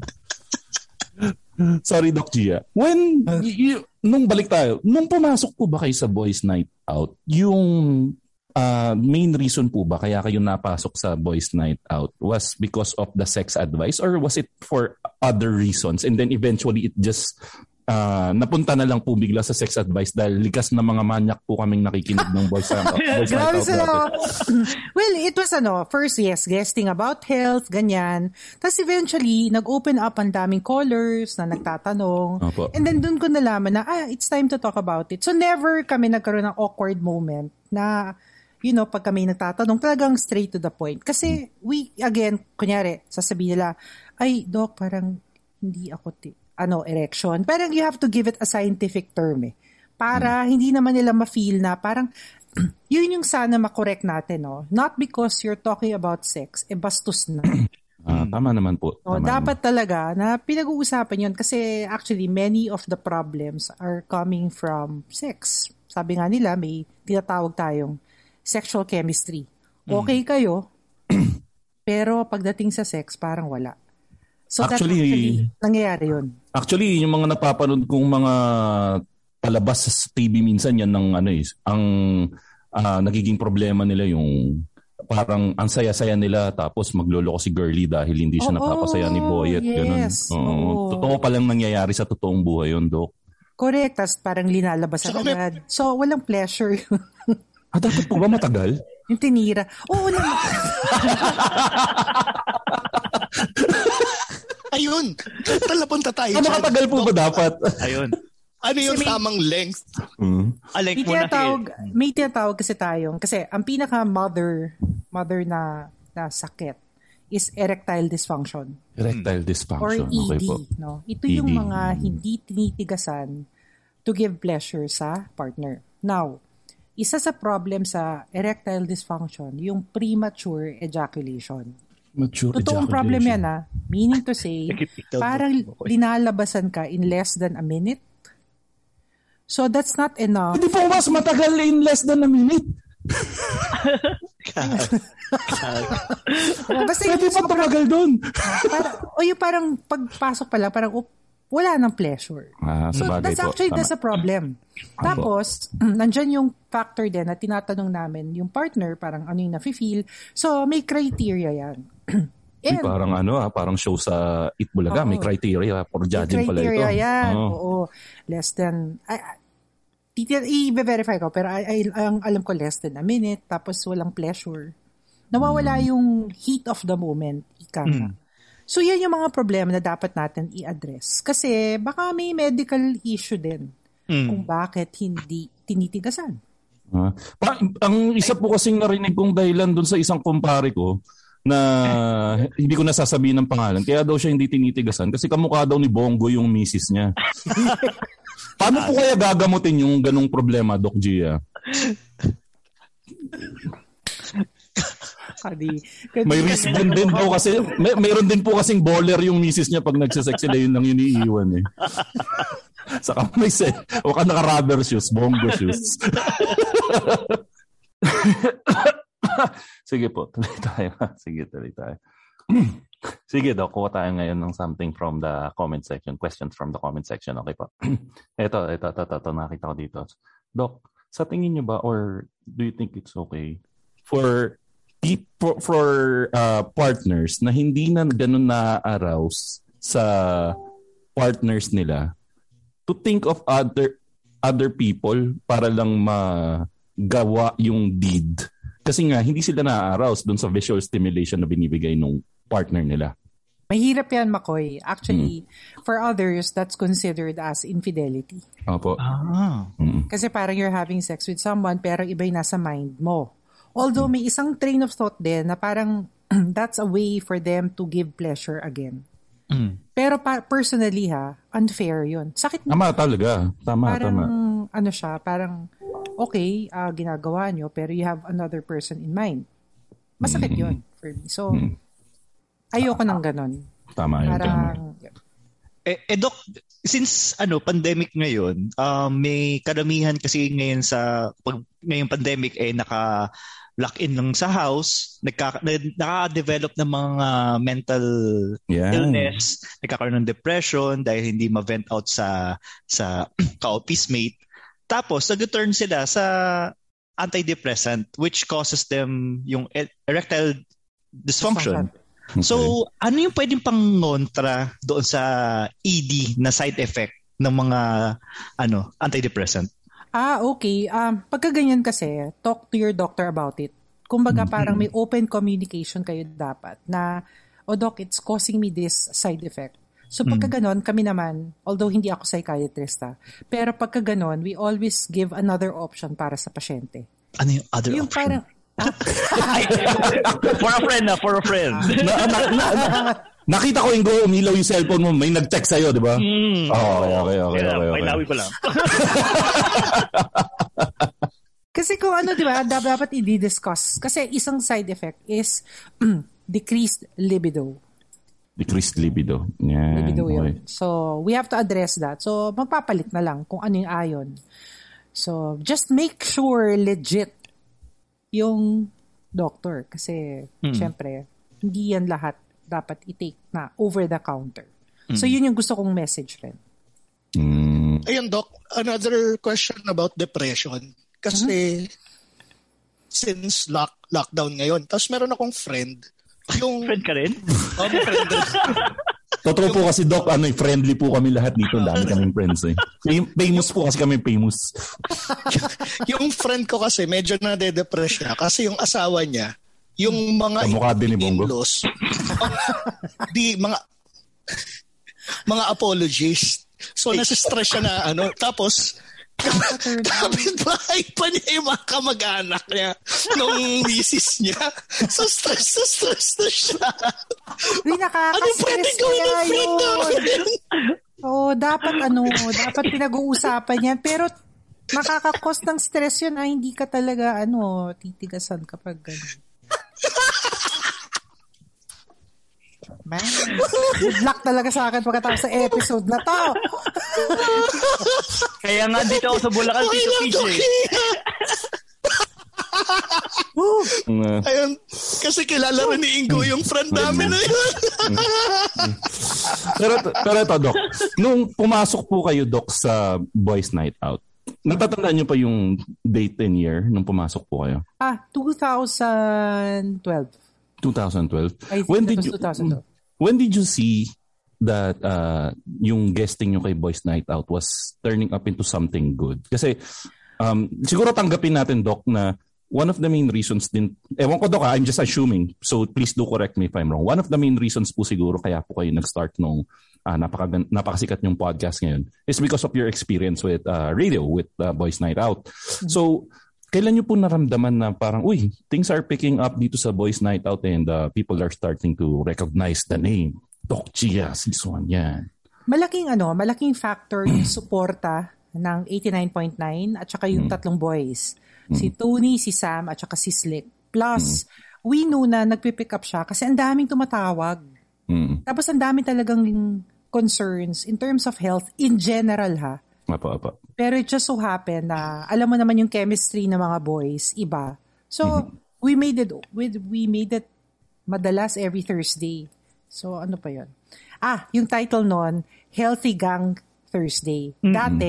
Sorry, Doc Gia. Nung balik tayo, nung pumasok po ba kayo sa Boys Night Out, yung main reason po ba kaya kayo napasok sa Boys Night Out was because of the sex advice or was it for other reasons? And then eventually it just napunta na lang po bigla sa sex advice dahil likas na mga manyak po kaming nakikinig ng Boys Night Out. Well, it was first yes, guesting about health, ganyan. Tapos eventually, nag-open up ang daming callers na nagtatanong. Opo. And then dun ko nalaman na, it's time to talk about it. So never kami nagkaroon ng awkward moment na, pag kami nagtatanong, talagang straight to the point. Kasi kunyari, sasabihin nila, ay, Doc, parang hindi ako erection. Parang you have to give it a scientific term para hindi naman nila ma-feel na parang yun yung sana makorek natin, no? Not because you're talking about sex, bastos na. Tama naman po. Dapat talaga na pinag-uusapan yun kasi actually many of the problems are coming from sex. Sabi nga nila, may tinatawag tayong sexual chemistry. Okay kayo, pero pagdating sa sex, parang wala. So actually, nangyayari yun. Actually, yung mga napapanood kong mga palabas sa TV minsan yan ng ang nagiging problema nila yung parang ang saya-saya nila tapos magloloko si girly dahil hindi siya napapasaya ni boy at ganun. Totoo palang nangyayari sa totoong buhay yun, Doc. Correct. Tapos parang linalabasan agad. So, walang pleasure. Dapat po ba matagal? Yung tinira. Oo naman. Ayun. Talapunta tayo. Matagal po ba dapat? Ayun. Ano yung tamang length? May tinatawag kasi tayong, kasi ang pinaka-mother na sakit is erectile dysfunction. Erectile dysfunction. Or ED. Okay, no? Ito ED. Yung mga hindi tinitigasan to give pleasure sa partner. Now, isa sa problem sa erectile dysfunction, yung premature ejaculation. Totoong problem yan, Meaning to say, parang linalabasan ka in less than a minute. So that's not enough. Hindi po mas matagal in less than a minute. Basta hindi pa tumagal doon. Yung parang pagpasok pala, parang wala ng pleasure. So that's a problem. Tapos, nandyan yung factor din na tinatanong namin yung partner, parang ano yung nafe-feel. So, may criteria yan. Parang parang show sa Itbulaga, may criteria for judging pala ito. May criteria yan, oo. Less than, i-verify ko, pero alam ko less than a minute, tapos walang pleasure. Nawawala yung heat of the moment, ika nga. So, yan yung mga problema na dapat natin i-address. Kasi baka may medical issue din kung bakit hindi tinitigasan. Ang isa po kasing narinig kong dahilan dun sa isang kumpare ko na hindi ko nasasabihin ng pangalan. Kaya daw siya hindi tinitigasan kasi kamukha daw ni Bongo yung misis niya. Paano po kaya gagamutin yung ganong problema, Doc Gia? May risk din po kasi mayroon din po kasing bowler yung misis niya pag nagsasex sila, yun lang yun iiwan Saka may o ka naka-rubber shoes, Bongo shoes. Sige po, tuloy tayo. Sige, Doc, kuha tayo ngayon ng something from the comment section. Questions from the comment section. Okay po. Ito, nakita ko dito. Doc, sa tingin niyo ba or do you think it's okay for partners na hindi na ganun na-arouse sa partners nila to think of other people para lang magawa yung deed? Kasi nga, hindi sila na-arouse doon sa visual stimulation na binibigay ng partner nila. Mahirap yan, Makoy. Actually, for others, that's considered as infidelity. Opo. Kasi parang you're having sex with someone pero iba yung nasa mind mo. Although may isang train of thought din na parang that's a way for them to give pleasure again. Pero personally unfair yun. Sakit na. Tama talaga. Tama. Ano siya, parang okay, ginagawa nyo pero you have another person in mind. Masakit yun for me. So, ayoko nang ganon. Tama yun. Parang, Doc, since pandemic ngayon, may karamihan kasi ngayon ngayong pandemic naka-lock-in lang sa house, naka-develop ng mga mental illness, nagkakaroon ng depression dahil hindi ma-vent out sa ka-office mate. Tapos, nag-turn sila sa antidepressant which causes them yung erectile dysfunction. Okay. So, ano yung pwedeng pang-ngontra doon sa ED na side effect ng mga antidepressant? Okay. Pagka ganyan kasi, talk to your doctor about it. Kumbaga parang may open communication kayo dapat na, Doc, it's causing me this side effect. So pagka ganon, kami naman, although hindi ako psychiatrist pero pagka ganon, we always give another option para sa pasyente. Ano yung other yung option? Parang, for a friend. Nakita ko yung umilaw yung cellphone mo, may nag-text sa'yo, di ba? Okay. May lawi pa lang. Kasi kung di ba, dapat i-discuss. Kasi isang side effect is decreased libido. Decreased libido. Yeah, libido yun. Okay. So, we have to address that. So, magpapalit na lang kung ano yung ayon. So, just make sure legit yung doctor. Kasi, syempre, hindi yan lahat dapat i-take na over the counter. So, yun yung gusto kong message rin. Ayun, Doc, another question about depression. Kasi, since lockdown ngayon, tapos meron akong friend. Friend ka rin? May friend rin. Totoo po kasi, Doc, friendly po kami lahat dito. Dami kaming friends Famous po kasi kami, famous. Yung friend ko kasi, medyo nade-depress siya. Kasi yung asawa niya, yung mga in-laws, mga apologies. So, nasa-stress siya na tapos, kapit-bahay pa niya yung mga kamag-anak niya nung misis niya. So, stress na siya. Uy, nakaka-stress kaya yun. Dapat pinag-uusapan yan. Pero, nakaka-cause ng stress yun. Hindi ka talaga, titigasan kapag gano'n. Man, good luck talaga sa akin pagkatapos sa episode na to. Kaya nga dito ako sa Bulacan, Tito PJ. Ayun, kasi kilala rin ni Ingo yung friend namin na yun. pero ito, Doc, nung pumasok po kayo, Doc, sa Boys Night Out, natatandaan niyo pa yung date and year nung pumasok po kayo? 2012. 2012. When did you see that yung guesting nyo kay Boys Night Out was turning up into something good? Kasi siguro tanggapin natin, Doc, na one of the main reasons din, ewan ko, Doc, I'm just assuming, so please do correct me if I'm wrong. One of the main reasons po siguro kaya po kayo nag-start nung napakasikat yung podcast ngayon is because of your experience with radio, with Boys Night Out. Mm-hmm. So, kailan nyo po naramdaman na parang, things are picking up dito sa Boys Night Out and people are starting to recognize the name. Doc Gia, this one, yan. Malaking factor yung suporta ng 89.9 at saka yung tatlong boys. Si Tony, si Sam, at saka si Slick. Plus, we know na nagpipick up siya kasi ang daming tumatawag. Tapos ang dami talagang concerns in terms of health in general, Apa. Pero it just so happen na alam mo naman yung chemistry ng mga boys, iba. So, we made it madalas every Thursday. So, ano pa yun? Yung title nun, Healthy Gang Thursday. Dati,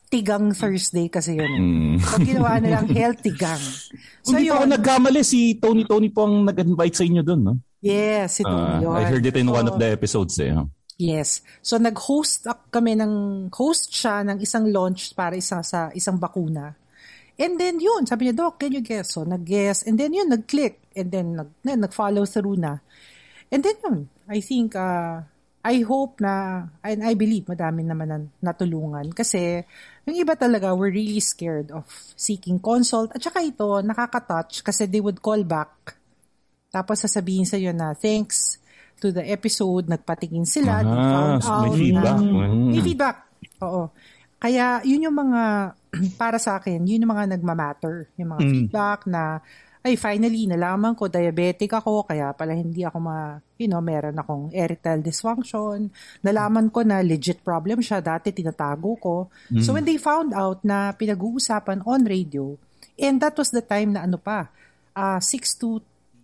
Tigang Thursday kasi yun. So, ginawa nilang healthy gang. So, hindi pa ako nagkamali. Si Tony po ang nag-invite sa inyo doon, no? Yes, si Tony yun. I heard it in one of the episodes eh. Yes. So, nag-host siya ng isang launch para sa isang bakuna. And then yun, sabi niya, Doc, can you guess? So, nag-guess. And then yun, nag-click. And then nag-follow through na. And then yun, I think, I hope na, and I believe madami naman natulungan. Kasi, yung iba talaga were really scared of seeking consult. At saka ito, nakaka-touch kasi they would call back. Tapos sasabihin sa'yo na, thanks to the episode, nagpatingin sila. They found out may feedback. May feedback. Oo. Kaya, yun yung mga, para sa akin, yun yung mga nagmamatter. Yung mga feedback na, ay, finally, nalaman ko, diabetic ako, kaya pala hindi ako meron akong erectile dysfunction. Nalaman ko na legit problem siya, dati tinatago ko. So when they found out na pinag-uusapan on radio, and that was the time na 6 to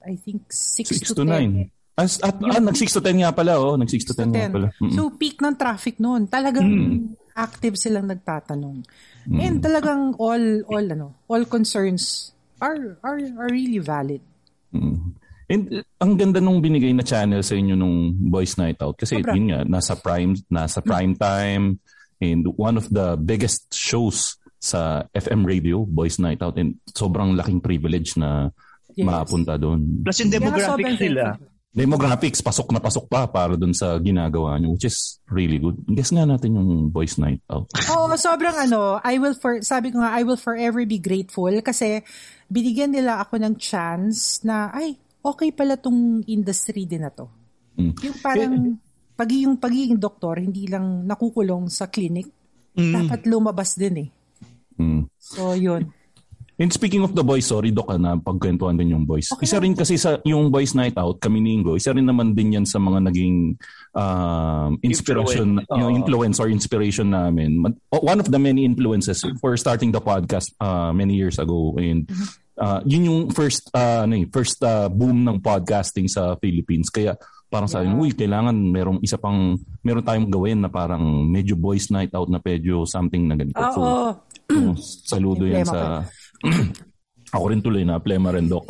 9. Nag-6 to 10 nga pala, Nag-6 to 10 nga pala. So peak ng traffic noon. Talagang active silang nagtatanong. And talagang all concerns are really valid. And ang ganda nung binigay na channel sa inyo nung Boys Night Out kasi yun nga nasa prime time, and one of the biggest shows sa FM radio, Boys Night Out, and sobrang laking privilege na mapunta doon. Plus yung demographics nila. Demographics, pasok na pasok pa para dun sa ginagawa nyo, which is really good. Guess nga natin yung Boys Night Out. Sobrang sabi ko nga, I will forever be grateful kasi binigyan nila ako ng chance na, okay pala tong industry din na to. Yung parang, pagiging doktor, hindi lang nakukulong sa clinic, dapat lumabas din eh. So, yun. And speaking of the boys, sorry Doc, na pagkwentuhan din yung boys. Okay. Isa rin kasi sa yung Boys Night Out, kami ni Ingo, isa rin naman din yan sa mga naging inspiration, inspiration namin. One of the many influences for starting the podcast many years ago. And yun yung first boom ng podcasting sa Philippines. Kaya parang sabi, kailangan meron tayong gawin na parang medyo Boys Night Out na medyo something na ganito. Saludo yan sa... Ako rin tuloy na plema rin, Doc.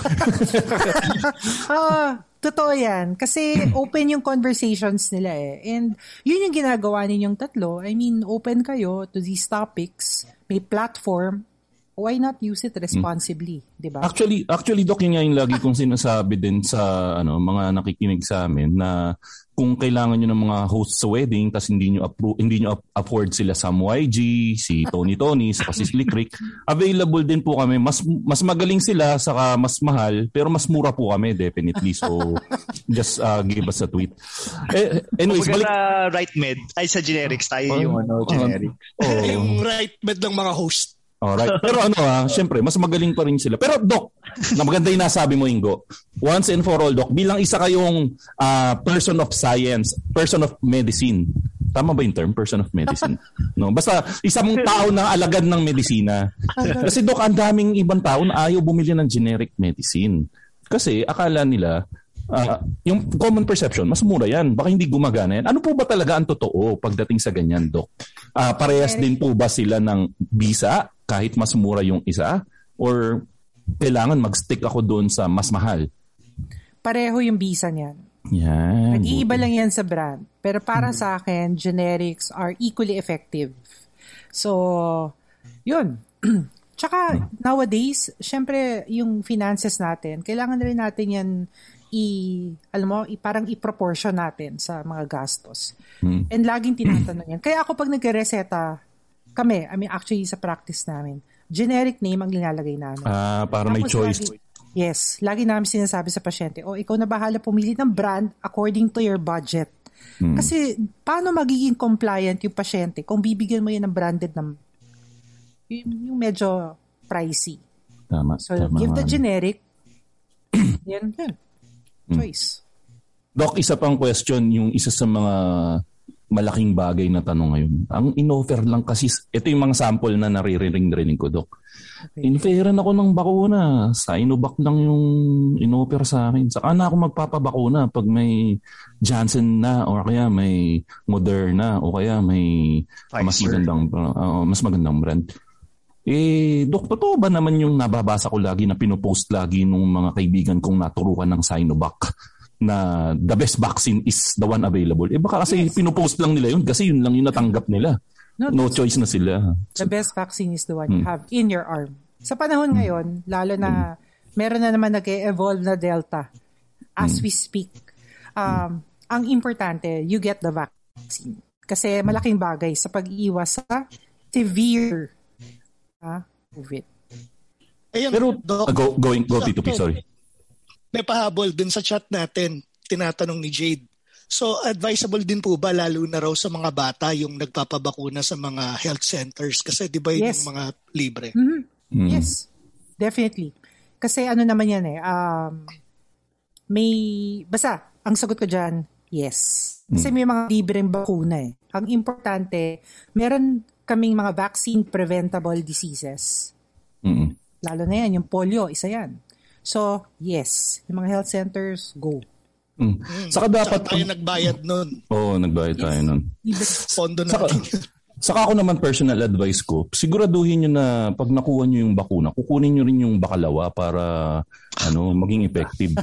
Totoo yan. Kasi open yung conversations nila eh. And yun yung ginagawa ninyong tatlo. I mean, open kayo to these topics. May platform. Why not use it responsibly? Diba? Actually, Doc, yun nga yung lagi kong sinasabi din sa mga nakikinig sa amin na kung kailangan nyo ng mga hosts sa wedding tas hindi nyo afford sila Sam YG, si Tony, saka si Slick Rick, available din po kami. Mas magaling sila, saka mas mahal, pero mas mura po kami, definitely. So, just give us a tweet. Anyways, balik sa Right Med, ay sa generics tayo yung generic. Yung Right Med ng mga host. Alright. Pero syempre, mas magaling pa rin sila. Pero Doc, na maganda yung nasabi mo, Ingo. Once and for all, Doc, bilang isa kayong person of science, person of medicine. Tama ba yung term? Person of medicine? No, basta isang tao na alagad ng medisina. Kasi Doc, ang daming ibang tao na ayaw bumili ng generic medicine. Kasi akala nila, yung common perception, mas mura yan. Baka hindi gumagana yan. Ano po ba talaga ang totoo pagdating sa ganyan, Doc? Parehas din po ba sila ng bisa kahit mas mura yung isa? Or kailangan mag-stick ako doon sa mas mahal? Pareho yung bisa niyan. Yan. Nag-iiba lang yan sa brand. Pero para sa akin, generics are equally effective. So, yun. Tsaka, nowadays, syempre, yung finances natin, kailangan rin natin yan parang i-proportion natin sa mga gastos. And laging tinatanong yan. Kaya ako pag nagre-reseta kami, actually sa practice namin, generic name ang nilalagay namin. Para may choice. Lagi namin sinasabi sa pasyente, ikaw na bahala pumili ng brand according to your budget. Kasi paano magiging compliant yung pasyente kung bibigyan mo yan ng branded na yung medyo pricey. Tama. So, give the generic, yan. Choice. Doc, isa pang question, yung isa sa mga malaking bagay na tanong ngayon. Ang in-offer lang kasi, ito yung mga sample na naririnig ko, Doc. Okay. In-offeran ako ng bakuna. Sinovac lang yung in-offer sa akin. Saka na ako magpapabakuna pag may Janssen na o kaya may Moderna o kaya may mas magandang brand. Doc, totoo ba naman yung nababasa ko lagi na pinopost lagi ng mga kaibigan kong naturuan ng Sinovac na the best vaccine is the one available? Baka kasi pinopost lang nila yun kasi yun lang yung natanggap nila. No choice na sila. The best vaccine is the one you have in your arm. Sa panahon ngayon, lalo na meron na naman nag-evolve na Delta. As we speak, ang importante, you get the vaccine. Kasi malaking bagay sa pag-iwas sa severe COVID. Ayun, pero, go Tito P, sorry. May pahabol dun sa chat natin, tinatanong ni Jade. So, advisable din po ba, lalo na raw sa mga bata, yung nagpapabakuna sa mga health centers? Kasi di ba yung mga libre? Mm-hmm. Yes, definitely. Kasi ano naman yan basta, ang sagot ko dyan, yes. Kasi may mga libreng bakuna eh. Ang importante, meron kaming mga vaccine-preventable diseases. Lalo na yan, yung polio, isa yan. So, yes. Yung mga health centers, go. Saka dapat... Saka tayo nagbayad nun. Oo, nagbayad tayo nun. Pondo natin. Saka ako naman personal advice ko, siguraduhin nyo na pag nakuha nyo yung bakuna, kukunin nyo rin yung bakalawa para maging effective.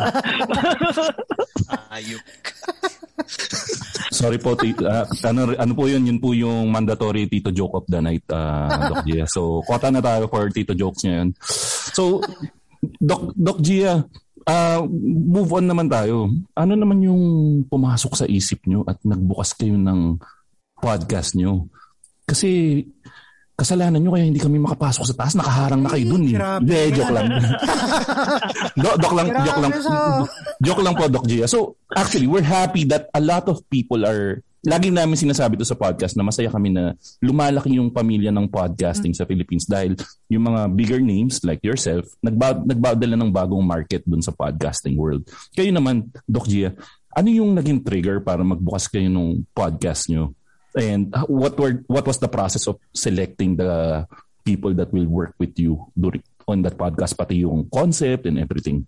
Ayok. Sorry po, ano po yun? Yun po yung mandatory Tito Joke of the Night, Doc Gia. So, kota na tayo for Tito Jokes ngayon. So, Doc Gia, move on naman tayo. Ano naman yung pumasok sa isip nyo at nagbukas kayo ng podcast nyo? Kasi kasalanan nyo kaya hindi kami makapasok sa taas. Nakaharang na kayo dun eh. Joke lang. Joke lang po, Doc Gia. So, actually, we're happy that a lot of people are... Lagi namin sinasabi to sa podcast na masaya kami na lumalaki yung pamilya ng podcasting sa Philippines dahil yung mga bigger names like yourself, nagbadala ng bagong market dun sa podcasting world. Kayo naman, Doc Gia, ano yung naging trigger para magbukas kayo ng podcast nyo? And what was the process of selecting the people that will work with you on that podcast, pati yung concept and everything?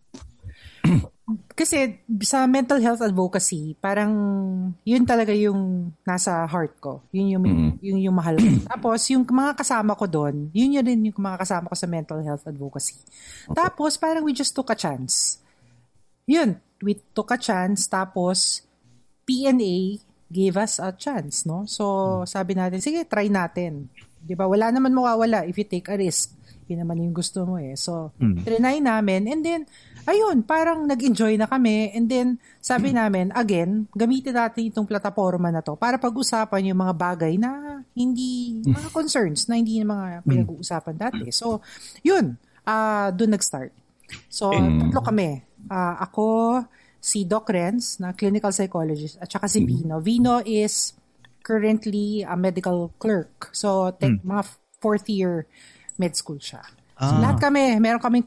Kasi sa mental health advocacy, parang yun talaga yung nasa heart ko. Yun yung mahal ko. Tapos yung mga kasama ko doon, yun rin yung mga kasama ko sa mental health advocacy. Okay. Tapos parang we just took a chance. Yun, we took a chance. Tapos PNA gave us a chance, no? So sabi natin, sige, try natin. 'Di ba? Wala naman mawawala if you take a risk. Yun naman yung gusto mo eh. So trinay namin and then ayun, parang nag-enjoy na kami and then sabi namin, again, gamitin natin itong plataforma na to para pag-usapan yung mga bagay na hindi, mga concerns na hindi mga pinag-uusapan dati. So, yun, doon nag-start. So, tatlo kami. Ako, si Doc Renz, na clinical psychologist, at saka si Vino. Vino is currently a medical clerk. So, mga fourth year med school siya. So, lahat kami, meron kaming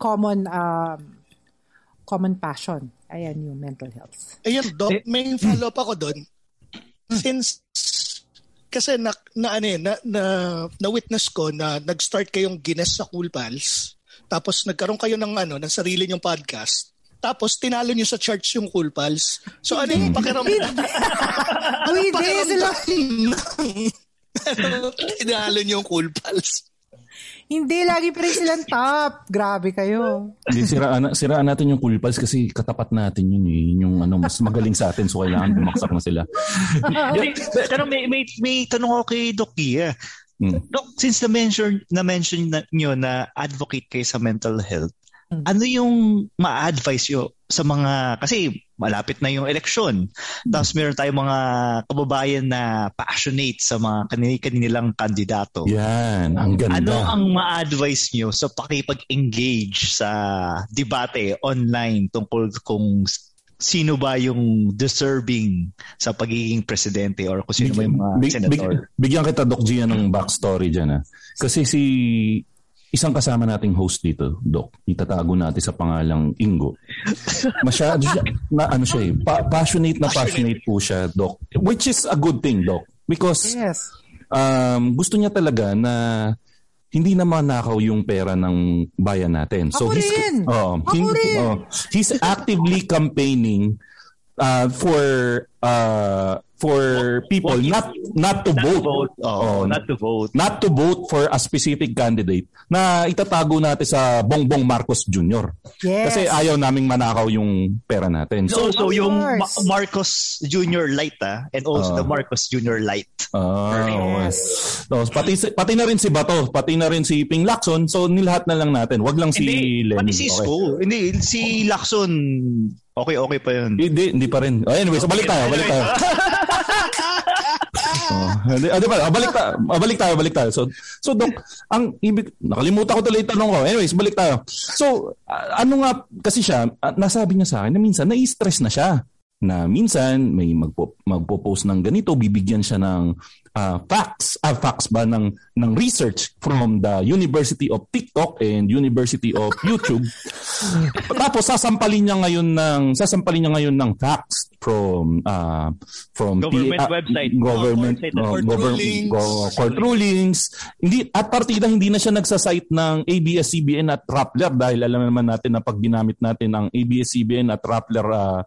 common passion. Ayan yung mental health. Ayan, Doc, may follow-up ako doon. Since, kasi na-witness ko na nag-start kayong Guinness sa Cool Pals, tapos nagkaroon kayo ng sarili nyong podcast, tapos tinalo nyo sa charts yung Cool Pals. So ano yung pakiramdam? Ano yung pakiramdam? Tinalo nyo yung Cool Pals. Hindi, lagi pa rin silang top. Grabe kayo. Hindi, siraan natin yung Cool Pals kasi katapat natin yun eh. Yung mas magaling sa atin so kailangan bumaksak na sila. Pero may tanong ako kay Doc Gia. Doc, since na-mention nyo na advocate kayo sa mental health, ano yung ma-advise nyo sa mga, kasi malapit na yung eleksyon, tapos meron tayong mga kababayan na passionate sa mga kanilang kandidato. Yan, ang ganda. Ano ang ma-advise nyo sa pakipag-engage sa debate online tungkol kung sino ba yung deserving sa pagiging presidente or kung sino ba yung mga senator? Bigyan kita, Doc Gia, ng backstory dyan. Kasi isang kasama nating host dito, Doc, itatago natin sa pangalang Ingo. Masyado siya, passionate po siya, Doc. Which is a good thing, Doc. Because gusto niya talaga na hindi na manakaw yung pera ng bayan natin. So he's actively campaigning for people not to vote for a specific candidate na itatago natin sa Bongbong Marcos Jr. Kasi ayaw naming manakaw yung pera natin. So yung Marcos Jr. Light and also the Marcos Jr. Light. So, pati na rin si Bato, pati na rin si Ping Lacson. So nilahat na lang natin. Wag lang si Lenny. Pati si Isko. Hindi, si Lacson okay pa yun. Hindi pa rin. Anyway, so balik tayo. Balik tayo. So Doc, nakalimutan ko tuloy tanong ko. Anyways, balik tayo. So, ano nga kasi siya, nasabi niya sa akin na minsan nai-stress na siya. Na minsan may magpo-post ng ganito, bibigyan siya ng facts ba ng research from the University of TikTok and University of YouTube. Tapos sasampalin niya ngayon ng facts from government website, court rulings. At partida hindi na siya nagsasite ng ABS-CBN at Rappler dahil alam naman natin na pag ginamit natin ang ABS-CBN at Rappler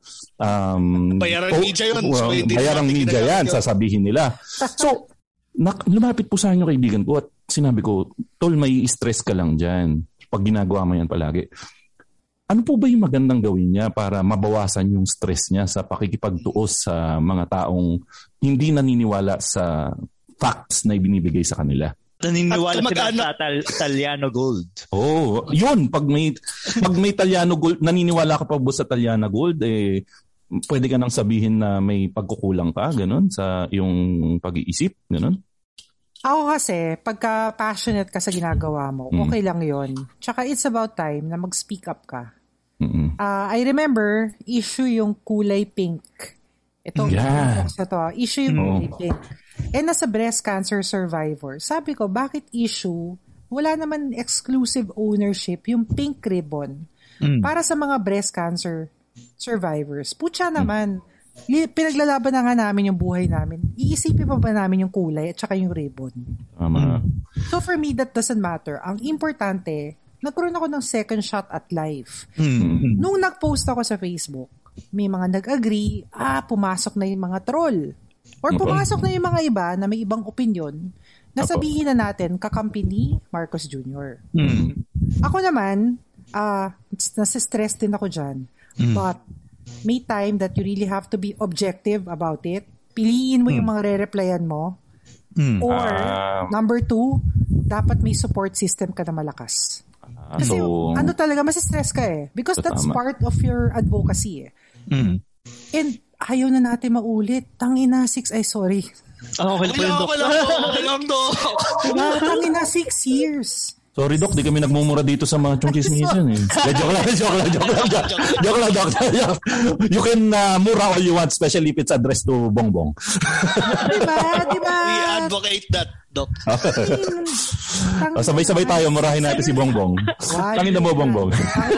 bayarang media yun. Bayarang media yan, sasabihin nila. So, lumapit po sa inyo kaibigan ko at sinabi ko, Tol, may stress ka lang dyan pag ginagawa mo yan palagi. Ano po ba yung magandang gawin niya para mabawasan yung stress niya sa pakikipagtuos sa mga taong hindi naniniwala sa facts na ibinibigay sa kanila? Naniniwala sila sa Taliano Gold. Yun. Pag may Taliano Gold, naniniwala ka pa ba sa Taliano Gold, pwede ka nang sabihin na may pagkukulang ka, ganun, sa yung pag-iisip, ganun? Ako kasi, pagka passionate ka sa ginagawa mo, okay lang yon. Tsaka it's about time na mag-speak up ka. I remember, issue yung kulay pink. Issue yung kulay pink. Nasa breast cancer survivor. Sabi ko, bakit issue? Wala naman exclusive ownership yung pink ribbon para sa mga breast cancer survivors. Putya naman, pinaglalaban na nga namin yung buhay namin. Iisipin pa ba namin yung kulay at saka yung ribbon? So for me, that doesn't matter. Ang importante, nagkaroon ako ng second shot at life. Nung nag-post ako sa Facebook, may mga nag-agree, pumasok na yung mga troll. Or pumasok na yung mga iba na may ibang opinion na sabihin na natin kakampi ni Marcos Jr. Ako naman, nasa-stress din ako dyan. But may time that you really have to be objective about it. Piliin mo yung mga re-replyan mo. Or, number 2, dapat may support system ka na malakas. Kasi talaga, masistress ka Because that's part of your advocacy And ayaw na natin maulit. Tangina, 6 sorry. Okay lang, Doc. Tangina, 6 years. Sorry, Doc, di kami nagmumura dito sa mga chungchismisan Joke lang, Doc. You can mura all you want, especially if it's addressed to Bongbong. Diba? We advocate that, Doc. Sabay-sabay tayo, murahin natin si Bongbong. Tangin na mo, Bongbong.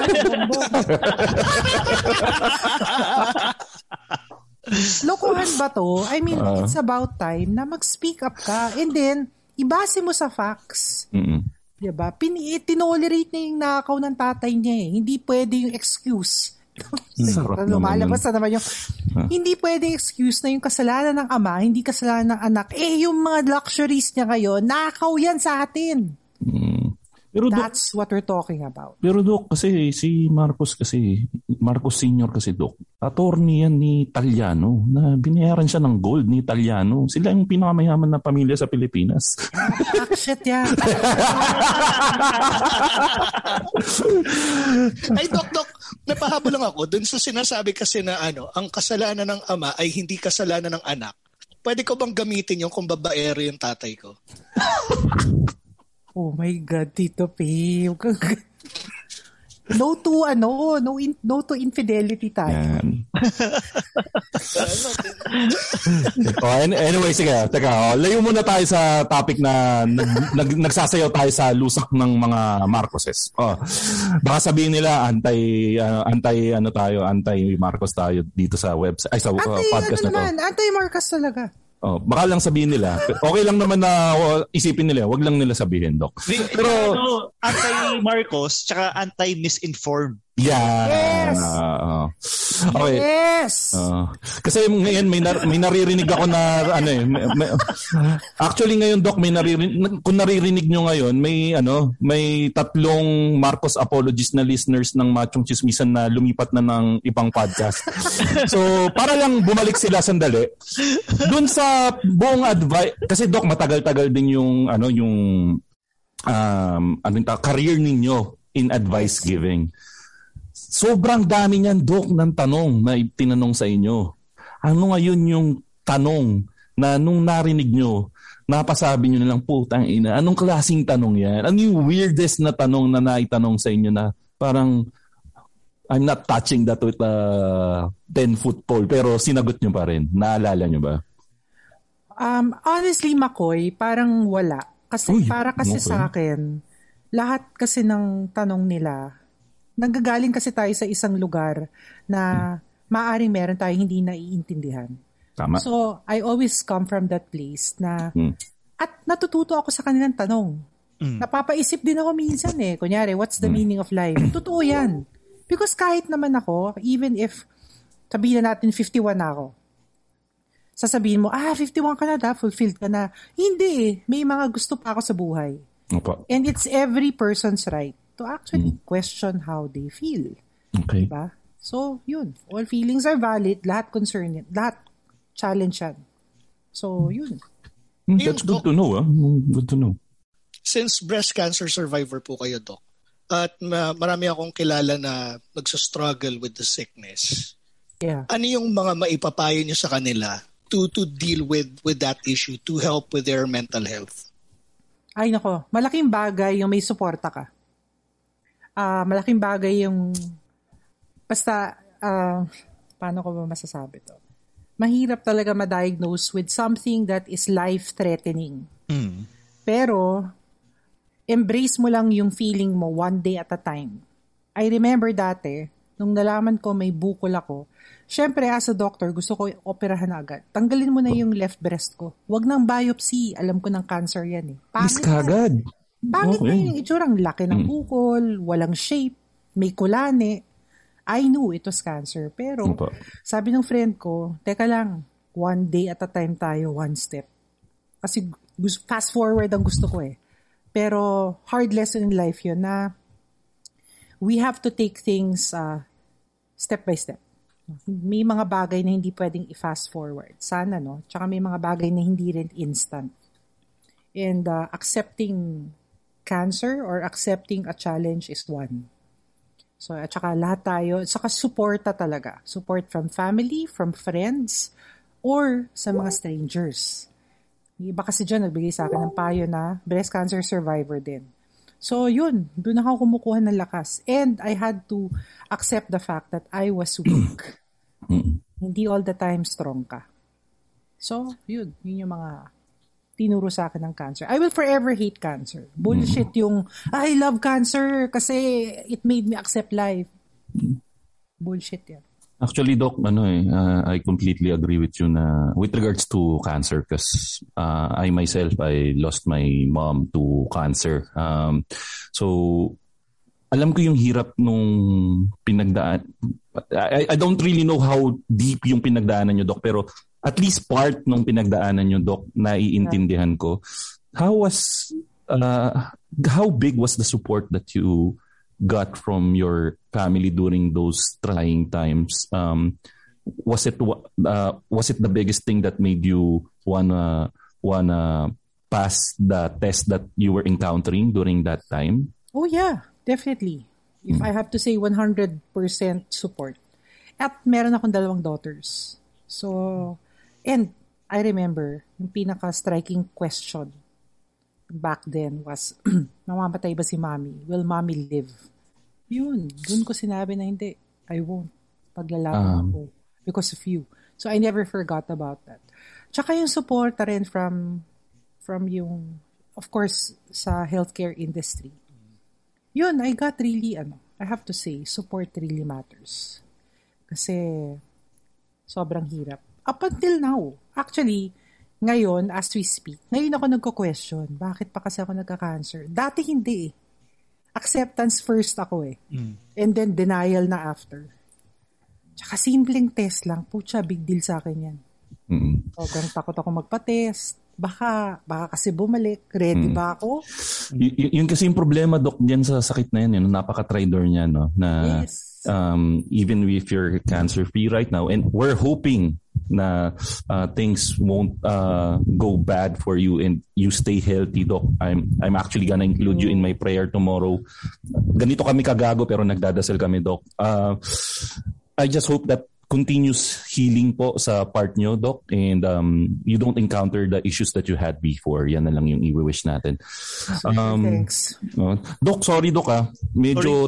Lokohan ba to? I mean, it's about time na mag-speak up ka and then, ibase mo sa facts. Diba? Tinolerate niya yung nakaw ng tatay niya Hindi pwede yung excuse. Lumalabas na naman yung hindi pwede excuse na yung kasalanan ng ama, hindi kasalanan ng anak. Yung mga luxuries niya ngayon, nakaw yan sa atin. Pero that's what we're talking about. Pero Doc, kasi si Marcos Senior kasi Doc, attorney yan ni Taliano na binayaran siya ng gold ni Taliano. Sila yung pinakamayaman na pamilya sa Pilipinas. Shit yan. Ay, Doc, napahabol lang ako dun sa sinasabi kasi na ang kasalanan ng ama ay hindi kasalanan ng anak. Pwede ko bang gamitin yung kung babaero yung tatay ko? Oh my God, Tito P. No to infidelity tayo. Anyway, sige. Teka, layo muna tayo sa topic na nagsasayaw tayo sa lusak ng mga Marcoses. Baka sabihin nila anti-Marcos tayo dito sa website, sa podcast na to. Anti-Marcos talaga. Baka lang sabihin nila. Okay lang naman na isipin nila. Wag lang nila sabihin, Doc. Pero anti-Marcos tsaka anti-misinformed. Yeah. Yes. Okay. Yes. Kasi ngayon may naririnig ako na actually ngayon, Doc, kung naririnig nyo ngayon, may 3 Marcos apologies na listeners ng Machong Chismisan na lumipat na ng ibang podcast. So, para lang bumalik sila sandali. Doon sa buong advice, kasi Doc, matagal-tagal din yung career ninyo in advice giving. Sobrang dami niyan, Doc, ng tanong na tinanong sa inyo. Ano ngayon yung tanong na nung narinig nyo, napasabi nyo nalang, putang ina, anong klaseng tanong yan? Ano yung weirdest na tanong na naitanong sa inyo na parang, I'm not touching that with a 10-foot pole, pero sinagot nyo pa rin. Naalala nyo ba? Honestly, Makoy, parang wala. Kasi okay. Sa akin, lahat kasi ng tanong nila, nanggagaling kasi tayo sa isang lugar na maaaring meron tayong hindi naiintindihan. Tama. So, I always come from that place na at natututo ako sa kanilang tanong. Napapaisip din ako minsan Kunyari, what's the meaning of life? Totoo yan. Because kahit naman ako, even if sabihin na natin 51 na ako, sasabihin mo, 51 ka na, fulfilled ka na. Hindi May mga gusto pa ako sa buhay. Opo. And it's every person's right to actually question how they feel. Okay. Diba? So, yun. All feelings are valid. Lahat concern yan. Lahat challenge yan. So, yun. That's good to know. Good to know. Since breast cancer survivor po kayo, Doc, at marami akong kilala na nagsastruggle with the sickness. Yeah. Ano yung mga maipapayo nyo sa kanila to deal with that issue, to help with their mental health? Ay, nako. Malaking bagay yung may suporta ka. Malaking bagay yung basta paano ko ba masasabi to? Mahirap talaga ma-diagnose with something that is life-threatening. Pero embrace mo lang yung feeling mo one day at a time. I remember dati, nung nalaman ko may bukol ako, syempre as a doctor, gusto ko operahan agad. Tanggalin mo na yung left breast ko. Huwag nang biopsy. Alam ko ng cancer yan Pangit kagad. Pangit na yung itsurang laki ng bukol, walang shape, may kulane. I knew it was cancer. Pero sabi ng friend ko, teka lang, one day at a time tayo, one step. Kasi fast forward ang gusto ko Pero hard lesson in life yun na we have to take things step by step. May mga bagay na hindi pwedeng i-fast forward. Sana, Tsaka may mga bagay na hindi rin instant. And accepting cancer or accepting a challenge is one. So, at saka lahat tayo, saka suporta talaga. Support from family, from friends, or sa mga strangers. Iba kasi dyan, nagbigay sa akin ng payo na breast cancer survivor din. So, yun. Doon ako kumukuha ng lakas. And I had to accept the fact that I was weak. Hindi all the time strong ka. So, yun. Yun yung mga tinuro sa akin ng cancer. I will forever hate cancer. Bullshit yung, I love cancer kasi it made me accept life. Bullshit yan. Actually, Doc, I completely agree with you na with regards to cancer because I myself, I lost my mom to cancer. So, alam ko yung hirap nung pinagdaan. I don't really know how deep yung pinagdaanan nyo, Doc, pero at least part nung pinagdaanan nyo, Doc, naiintindihan ko. How big was the support that you got from your family during those trying times? Was it the biggest thing that made you wanna pass the test that you were encountering during that time? Oh yeah, definitely. If I have to say 100% support. At meron akong 2 daughters. So, and I remember, yung pinaka-striking question back then was, mamamatay ba si Mommy? Will Mommy live? Yun, dun ko sinabi na hindi, I won't. Paglalaban ako because of you. So I never forgot about that. Tsaka yung support rin from yung, of course, sa healthcare industry. Yun, I got really, I have to say, support really matters. Kasi sobrang hirap. Up until now, actually, Ngayon, as we speak, ngayon ako nagko-question, bakit pa kasi ako nagka-cancer? Dati hindi eh. Acceptance first ako eh. And then denial na after. Tsaka simpleng test lang. Pucha, big deal sa akin yan. Sobrang takot ako magpa-test. Baka kasi bumalik. Ready ba ako? Yun kasi yung problema, Doc, dyan sa sakit na yan. Napaka-tridor niya, no? Na, yes. Even if you're cancer-free right now, and we're hoping na things won't go bad for you and you stay healthy, Doc. I'm actually gonna include you in my prayer tomorrow. Ganito kami kagago pero nagdadasal kami, Doc. I just hope that continuous healing po sa part nyo, Doc, and you don't encounter the issues that you had before. Yan na lang yung i-wish natin. Thanks. Doc, sorry, Doc, medyo...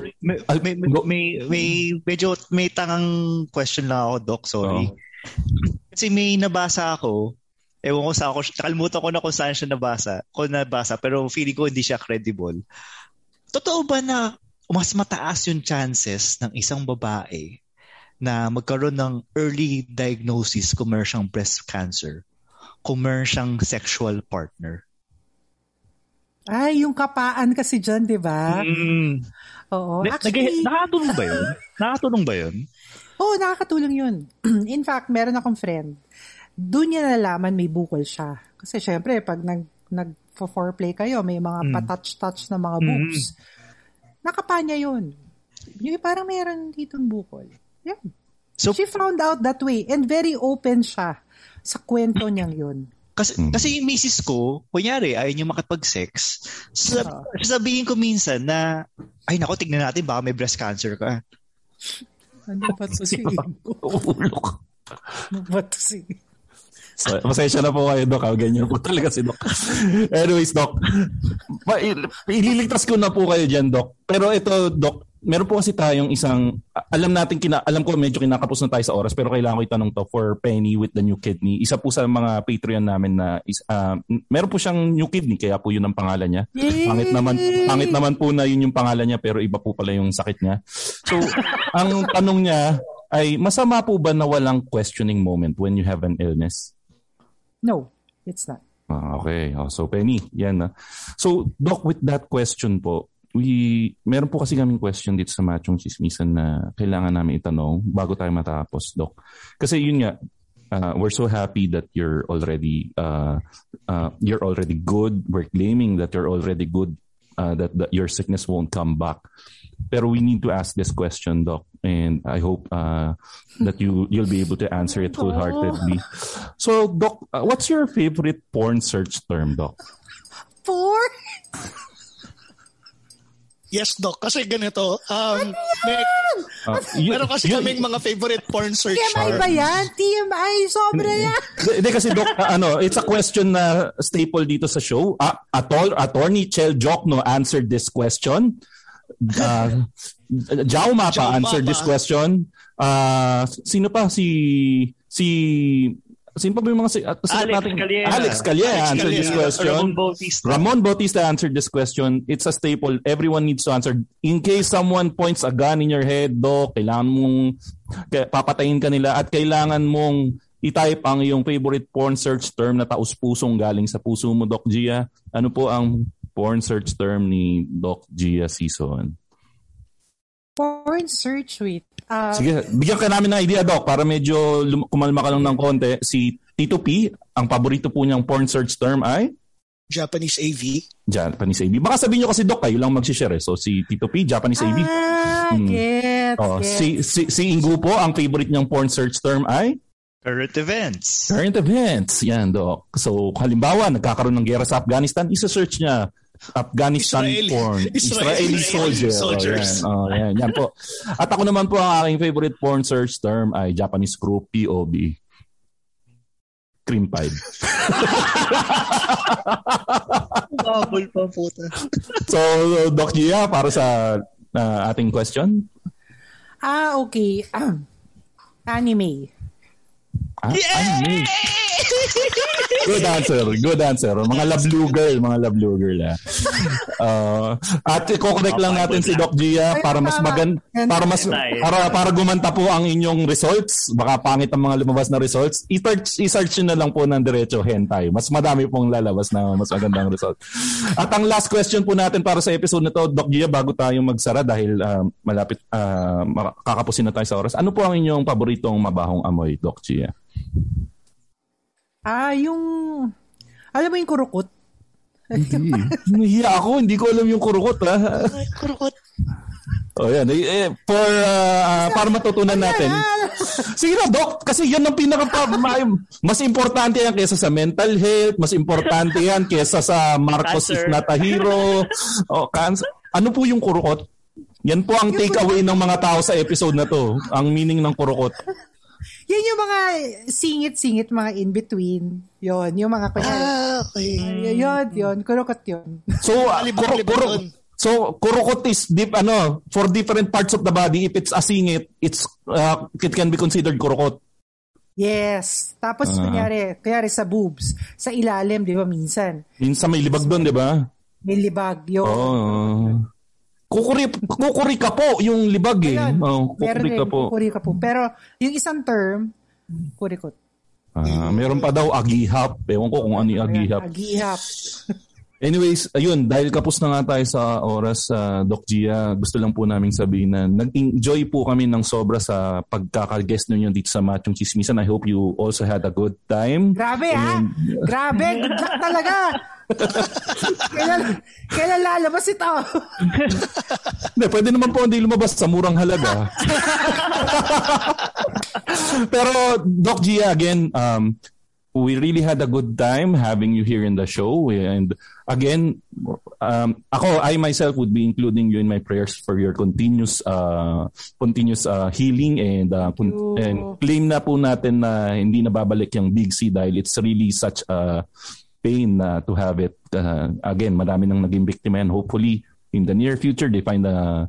May tangang question lang ako, Doc, sorry. Kasi may nabasa ako, ewan ko sa ako, nakalimutan ko na kung saan siya nabasa, pero feeling ko hindi siya credible. Totoo ba na mas mataas yung chances ng isang babae na magkaroon ng early diagnosis kung meron siyang breast cancer, kung meron siyang sexual partner? Ay, yung kapaan kasi dyan, di ba? Oo. Actually, nakatulong ba yun? Oo, nakakatulong yun. In fact, meron akong friend. Doon niya nalaman may bukol siya. Kasi syempre, pag nag-foreplay kayo, may mga patouch-touch na mga boobs. Nakapa niya yun. Yung parang meron ditong bukol. Yeah. So, she found out that way. And very open siya sa kwento niyang yun. Kasi yung misis ko, kunyari, ayaw niya makipag-sex. Sabihin ko minsan na, ay nako, tignan natin, baka may breast cancer ka. Ano ba ito si Ulok. Ano ba ito si Pasensya na po kayo, Doc. Ganyan po talaga si Doc. Anyways, Doc, ililigtas ko na po kayo dyan, Doc. Pero ito, Doc, meron po kasi tayong isang, alam ko medyo kinakapos na tayo sa oras, pero kailangan ko itanong to for Penny with the new kidney. Isa po sa mga Patreon namin na, meron po siyang new kidney, kaya po yun ang pangalan niya. Pangit naman po na yun yung pangalan niya, pero iba po pala yung sakit niya. So, ang tanong niya ay, masama po ba na walang questioning moment when you have an illness? No, it's not. Okay. So, Penny, yan. So, Doc, with that question po, meron po kasi kaming question dito sa Machong Chismisan na kailangan namin itanong bago tayo matapos, Doc. Kasi yun nga, we're so happy that you're already good. We're claiming that you're already good, that your sickness won't come back. Pero we need to ask this question, Doc, and I hope that you'll be able to answer it wholeheartedly. So, Doc, what's your favorite porn search term, Doc? Porn? Yes, Doc. Kasi ganito. Meron kasi kaming mga favorite porn search. TMI ba yan? TMI, sobra yan. Hindi kasi, Doc, it's a question na staple dito sa show. Attorney Chel Jokno answered this question. Jauma pa answered this question. Sino pa? Sino pa ba yung mga Alex Calleja answered this question. Ramon Bautista answered this question. It's a staple. Everyone needs to answer. In case someone points a gun in your head, Doc, kailangan mong papatayin ka nila at kailangan mong i-type ang iyong favorite porn search term na taus-pusong galing sa puso mo, Doc Gia. Ano po ang porn search term ni Doc Gia Sison? Porn search, wait. Sige, bigyan ka namin ng idea, Doc, para medyo kumalma ka lang ng konti. Si Tito P, ang paborito po niyang porn search term ay? Japanese AV. Japanese AV. Baka sabihin niyo kasi, Doc, kayo lang mag-share. So, si Tito P, Japanese AV. Si Ingo po, ang favorite niyang porn search term ay? Current events. Current events. Yan, Doc. So, halimbawa, nagkakaroon ng gera sa Afghanistan, isa-search niya Afghanistan porn. Israeli soldiers. Yan po. At ako naman po, ang aking favorite porn search term ay Japanese group POB. Cream pie. Bubble pa puta. So, Doc Gia, para sa ating question. Okay. Anime. Anime. Good answer. Mga love girl. At i-correct lang natin si Doc Gia para mas para gumanta po ang inyong results. Baka pangit ang mga lumabas na results. I-search na lang po ng diretso hentai. Mas madami pong lalabas na mas magandang result. At ang last question po natin para sa episode na to, Doc Gia, bago tayo magsara dahil malapit kakapusin na tayo sa oras. Ano po ang inyong paboritong mabahong amoy, Doc Gia? Alam mo yung kurukot? Nahiya ako, hindi ko alam yung kurukot, ha? Kurukot. Oh, yan. Para matutunan natin. Sige na, Doc, kasi yan ang mas importante yan kaysa sa mental health, mas importante yan kaysa sa Marcos is not a hero. Cancer. Ano po yung kurukot? Yan po ang takeaway ng mga tao sa episode na to, ang meaning ng kurukot. Yan yung mga singit-singit, mga in-between. Yun, yung mga okay. Yun, kurukot yun. So, kurukot is for different parts of the body. If it's a singit, it can be considered kurukot. Yes. Tapos, kunyari sa boobs, sa ilalim, di ba, minsan. Minsan may libag doon, di ba? May libag, yun. Kukuri ka po yung libag eh. Kukuri ka po. Pero yung isang term, kurikot. Meron pa daw agihap. Ewan ko kung ano yung agihap. Agihap. Anyways, ayun, dahil kapos na nga tayo sa oras, Doc Gia, gusto lang po namin sabihin na nag-enjoy po kami ng sobra sa pagkaka-guest ninyo dito sa Machong Chismisan. I hope you also had a good time. Grabe Grabe, good luck talaga. Kailan lalabas ito? Pwede naman po hindi lumabas sa murang halaga. Pero Doc Gia, again, we really had a good time having you here in the show. And again, I myself would be including you in my prayers for your continuous healing and claim na po natin na hindi na babalik yung Big C dahil it's really such a pain to have it. Again, marami nang naging biktima yan. Hopefully, in the near future, they find a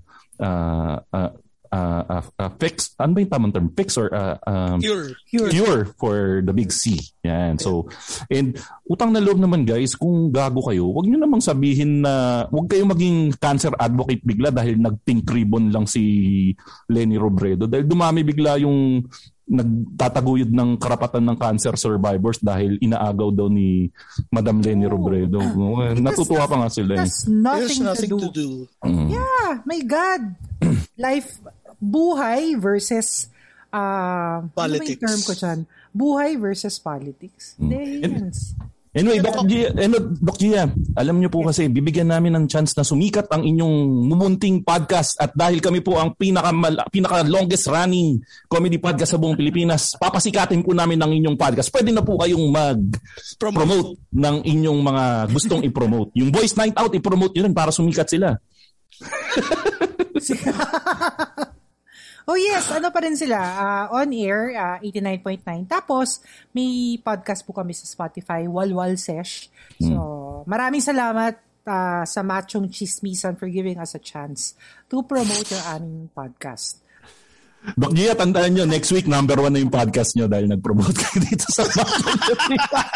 fix. Ano ba yung tamang term? Fix or cure for the Big C. Yan. So, and utang na loob naman guys, kung gago kayo, wag nyo namang sabihin na wag kayong maging cancer advocate bigla dahil nag-pink ribbon lang si Lenny Robredo. Dahil dumami bigla yung nagtataguyod ng karapatan ng cancer survivors dahil inaagaw daw ni Madam Lenny Robredo. Natutuwa pa nga sila. There's nothing to do. Yeah, my God. Life, buhay versus politics. Ano ba yung term ko dyan? Buhay versus politics. Anyway, Doc Gia, alam niyo po kasi bibigyan namin ng chance na sumikat ang inyong mumunting podcast at dahil kami po ang pinaka longest running comedy podcast sa buong Pilipinas, papasikatin po namin ang inyong podcast. Pwede na po kayong mag-promote ng inyong mga gustong i-promote. Yung Boys Night Out, i-promote nyo rin para sumikat sila. Oh yes, ano pa rin sila, on air, 89.9. Tapos, may podcast po kami sa Spotify, Walwal Sesh. So, maraming salamat sa Machong Chismisan for giving us a chance to promote yung aming podcast. Doc Gia, tandaan nyo, next week, number 1 na yung podcast nyo dahil nag-promote kayo dito sa Machong Chismisan.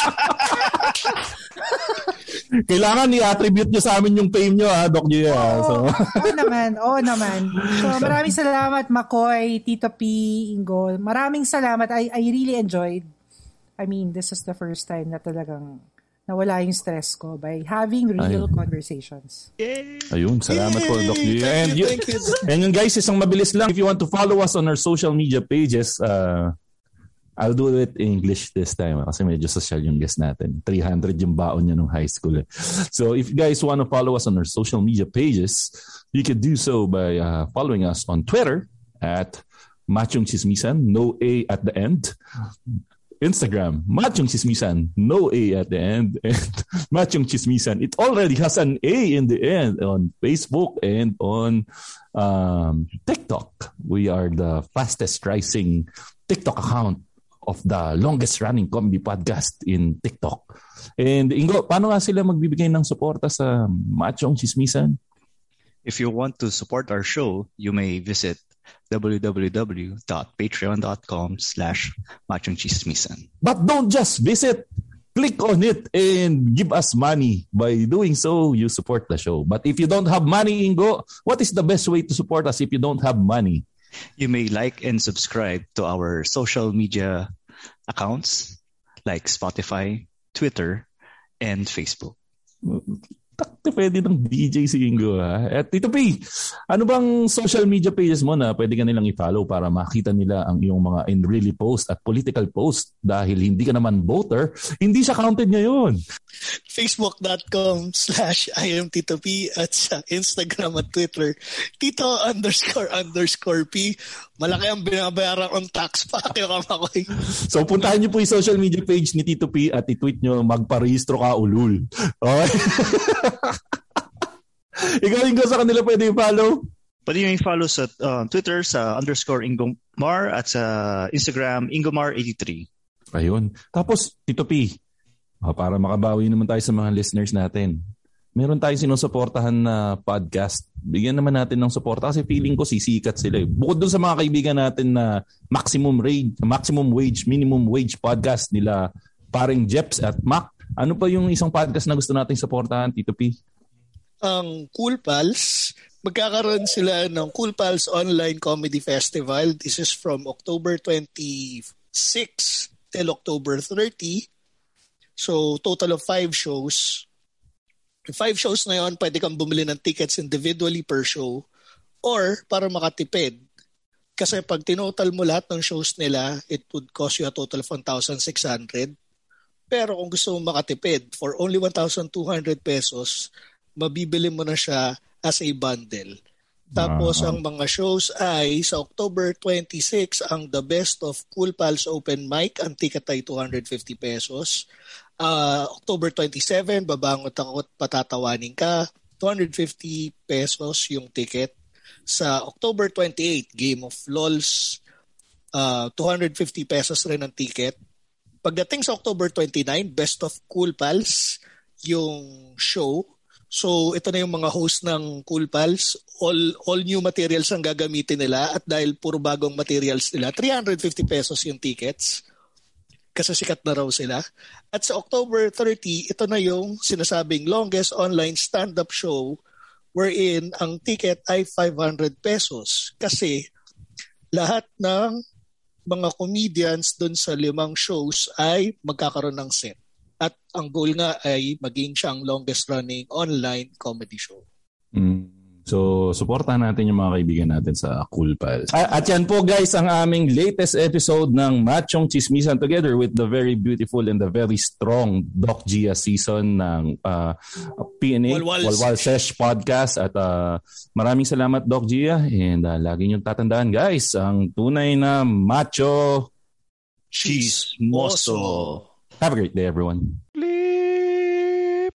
Kailangan i-attribute nyo sa amin yung fame nyo, Doc Gia. Oo naman. So, maraming salamat, Makoy, Tito P, Ingo. Maraming salamat. I really enjoyed. I mean, this is the first time na talagang nawala yung stress ko by having real conversations. Ayun, salamat po, Doc Gia. And yun guys, isang mabilis lang. If you want to follow us on our social media pages, I'll do it in English this time kasi medyo social yung guest natin. 300 yung baon niya nung high school. So if you guys want to follow us on our social media pages, you can do so by following us on Twitter at Machong Chismisan, no A at the end. Instagram, Machong Chismisan, no A at the end. And Machong Chismisan, it already has an A in the end on Facebook and on TikTok. We are the fastest rising TikTok account of the longest running comedy podcast in TikTok. And Ingo, paano nga sila magbibigay ng suporta sa Machong Chismisan? If you want to support our show, you may visit www.patreon.com/machongchismisan. But don't just visit. Click on it and give us money. By doing so, you support the show. But if you don't have money, Ingo, what is the best way to support us if you don't have money? You may like and subscribe to our social media accounts like Spotify, Twitter, and Facebook. Takte pwede ng DJ si Ingo, ha? At Tito P, ano bang social media pages mo na pwede ka nilang i-follow para makita nila ang iyong mga really post at political post? Dahil hindi ka naman voter, hindi siya counted ngayon. Facebook.com/IamTitoP at sa Instagram at Twitter, Tito__P. Malaki ang binabayaran kong tax pa. So puntahan niyo po yung social media page ni Tito P at i-tweet niyo, magparehistro ka ulul. Okay? Ikaw, Ingo, sa kanila pwede i-follow? Pwede nyo i-follow sa Twitter sa _Ingomar at sa Instagram Ingomar83. Ayun. Tapos, Tito P, para makabawi naman tayo sa mga listeners natin, meron tayong sinusuportahan na podcast. Bigyan naman natin ng suporta kasi feeling ko sisikat sila. Bukod dun sa mga kaibigan natin na maximum wage, minimum wage podcast nila paring Jeps at Mac, ano pa yung isang podcast na gusto nating suportahan, Tito P? Ang Cool Pals. Magkakaroon sila ng Cool Pals Online Comedy Festival. This is from October 26 till October 30. So, total of 5 shows. 5 shows na yun, pwede kang bumili ng tickets individually per show or para makatipid. Kasi pag tinotal mo lahat ng shows nila, it would cost you a total of 1,600. Pero kung gusto mo makatipid, for only 1,200 pesos, mabibili mo na siya as a bundle. Tapos ang mga shows ay sa October 26 ang The Best of Cool Pals Open Mic. Ang ticket ay 250 pesos. October 27, Babangot Ako at Patatawanin Ka. 250 pesos yung ticket. Sa October 28, Game of LOLs. 250 pesos rin ang ticket. Pagdating sa October 29, Best of Cool Pals yung show. So, ito na yung mga host ng Cool Pals. All new materials ang gagamitin nila at dahil puro bagong materials nila, 350 pesos yung tickets kasi sikat na raw sila. At sa October 30, ito na yung sinasabing longest online stand-up show wherein ang ticket ay 500 pesos kasi lahat ng mga comedians dun sa 5 shows ay magkakaroon ng set. At ang goal nga ay maging siyang longest running online comedy show. So, supportahan natin yung mga kaibigan natin sa Cool Pals. At yan po guys, ang aming latest episode ng Machong Chismisan together with the very beautiful and the very strong Doc Gia season ng PNA Walwal Sesh Podcast. At maraming salamat Doc Gia and lagi niyong tatandaan guys, ang tunay na macho chismoso. Have a great day, everyone. Bleep.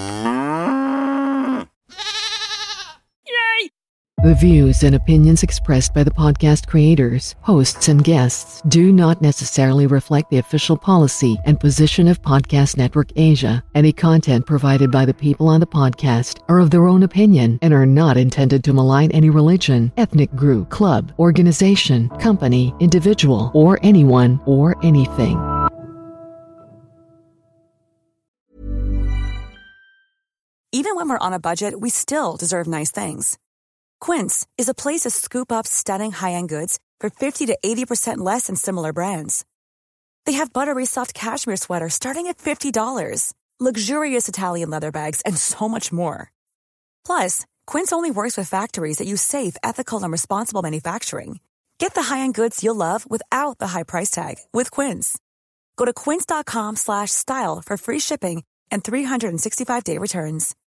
Yay! The views and opinions expressed by the podcast creators, hosts, and guests do not necessarily reflect the official policy and position of Podcast Network Asia. Any content provided by the people on the podcast are of their own opinion and are not intended to malign any religion, ethnic group, club, organization, company, individual, or anyone or anything. Even when we're on a budget, we still deserve nice things. Quince is a place to scoop up stunning high-end goods for 50 to 80% less than similar brands. They have buttery soft cashmere sweaters starting at $50, luxurious Italian leather bags, and so much more. Plus, Quince only works with factories that use safe, ethical, and responsible manufacturing. Get the high-end goods you'll love without the high price tag with Quince. Go to quince.com/style for free shipping and 365-day returns.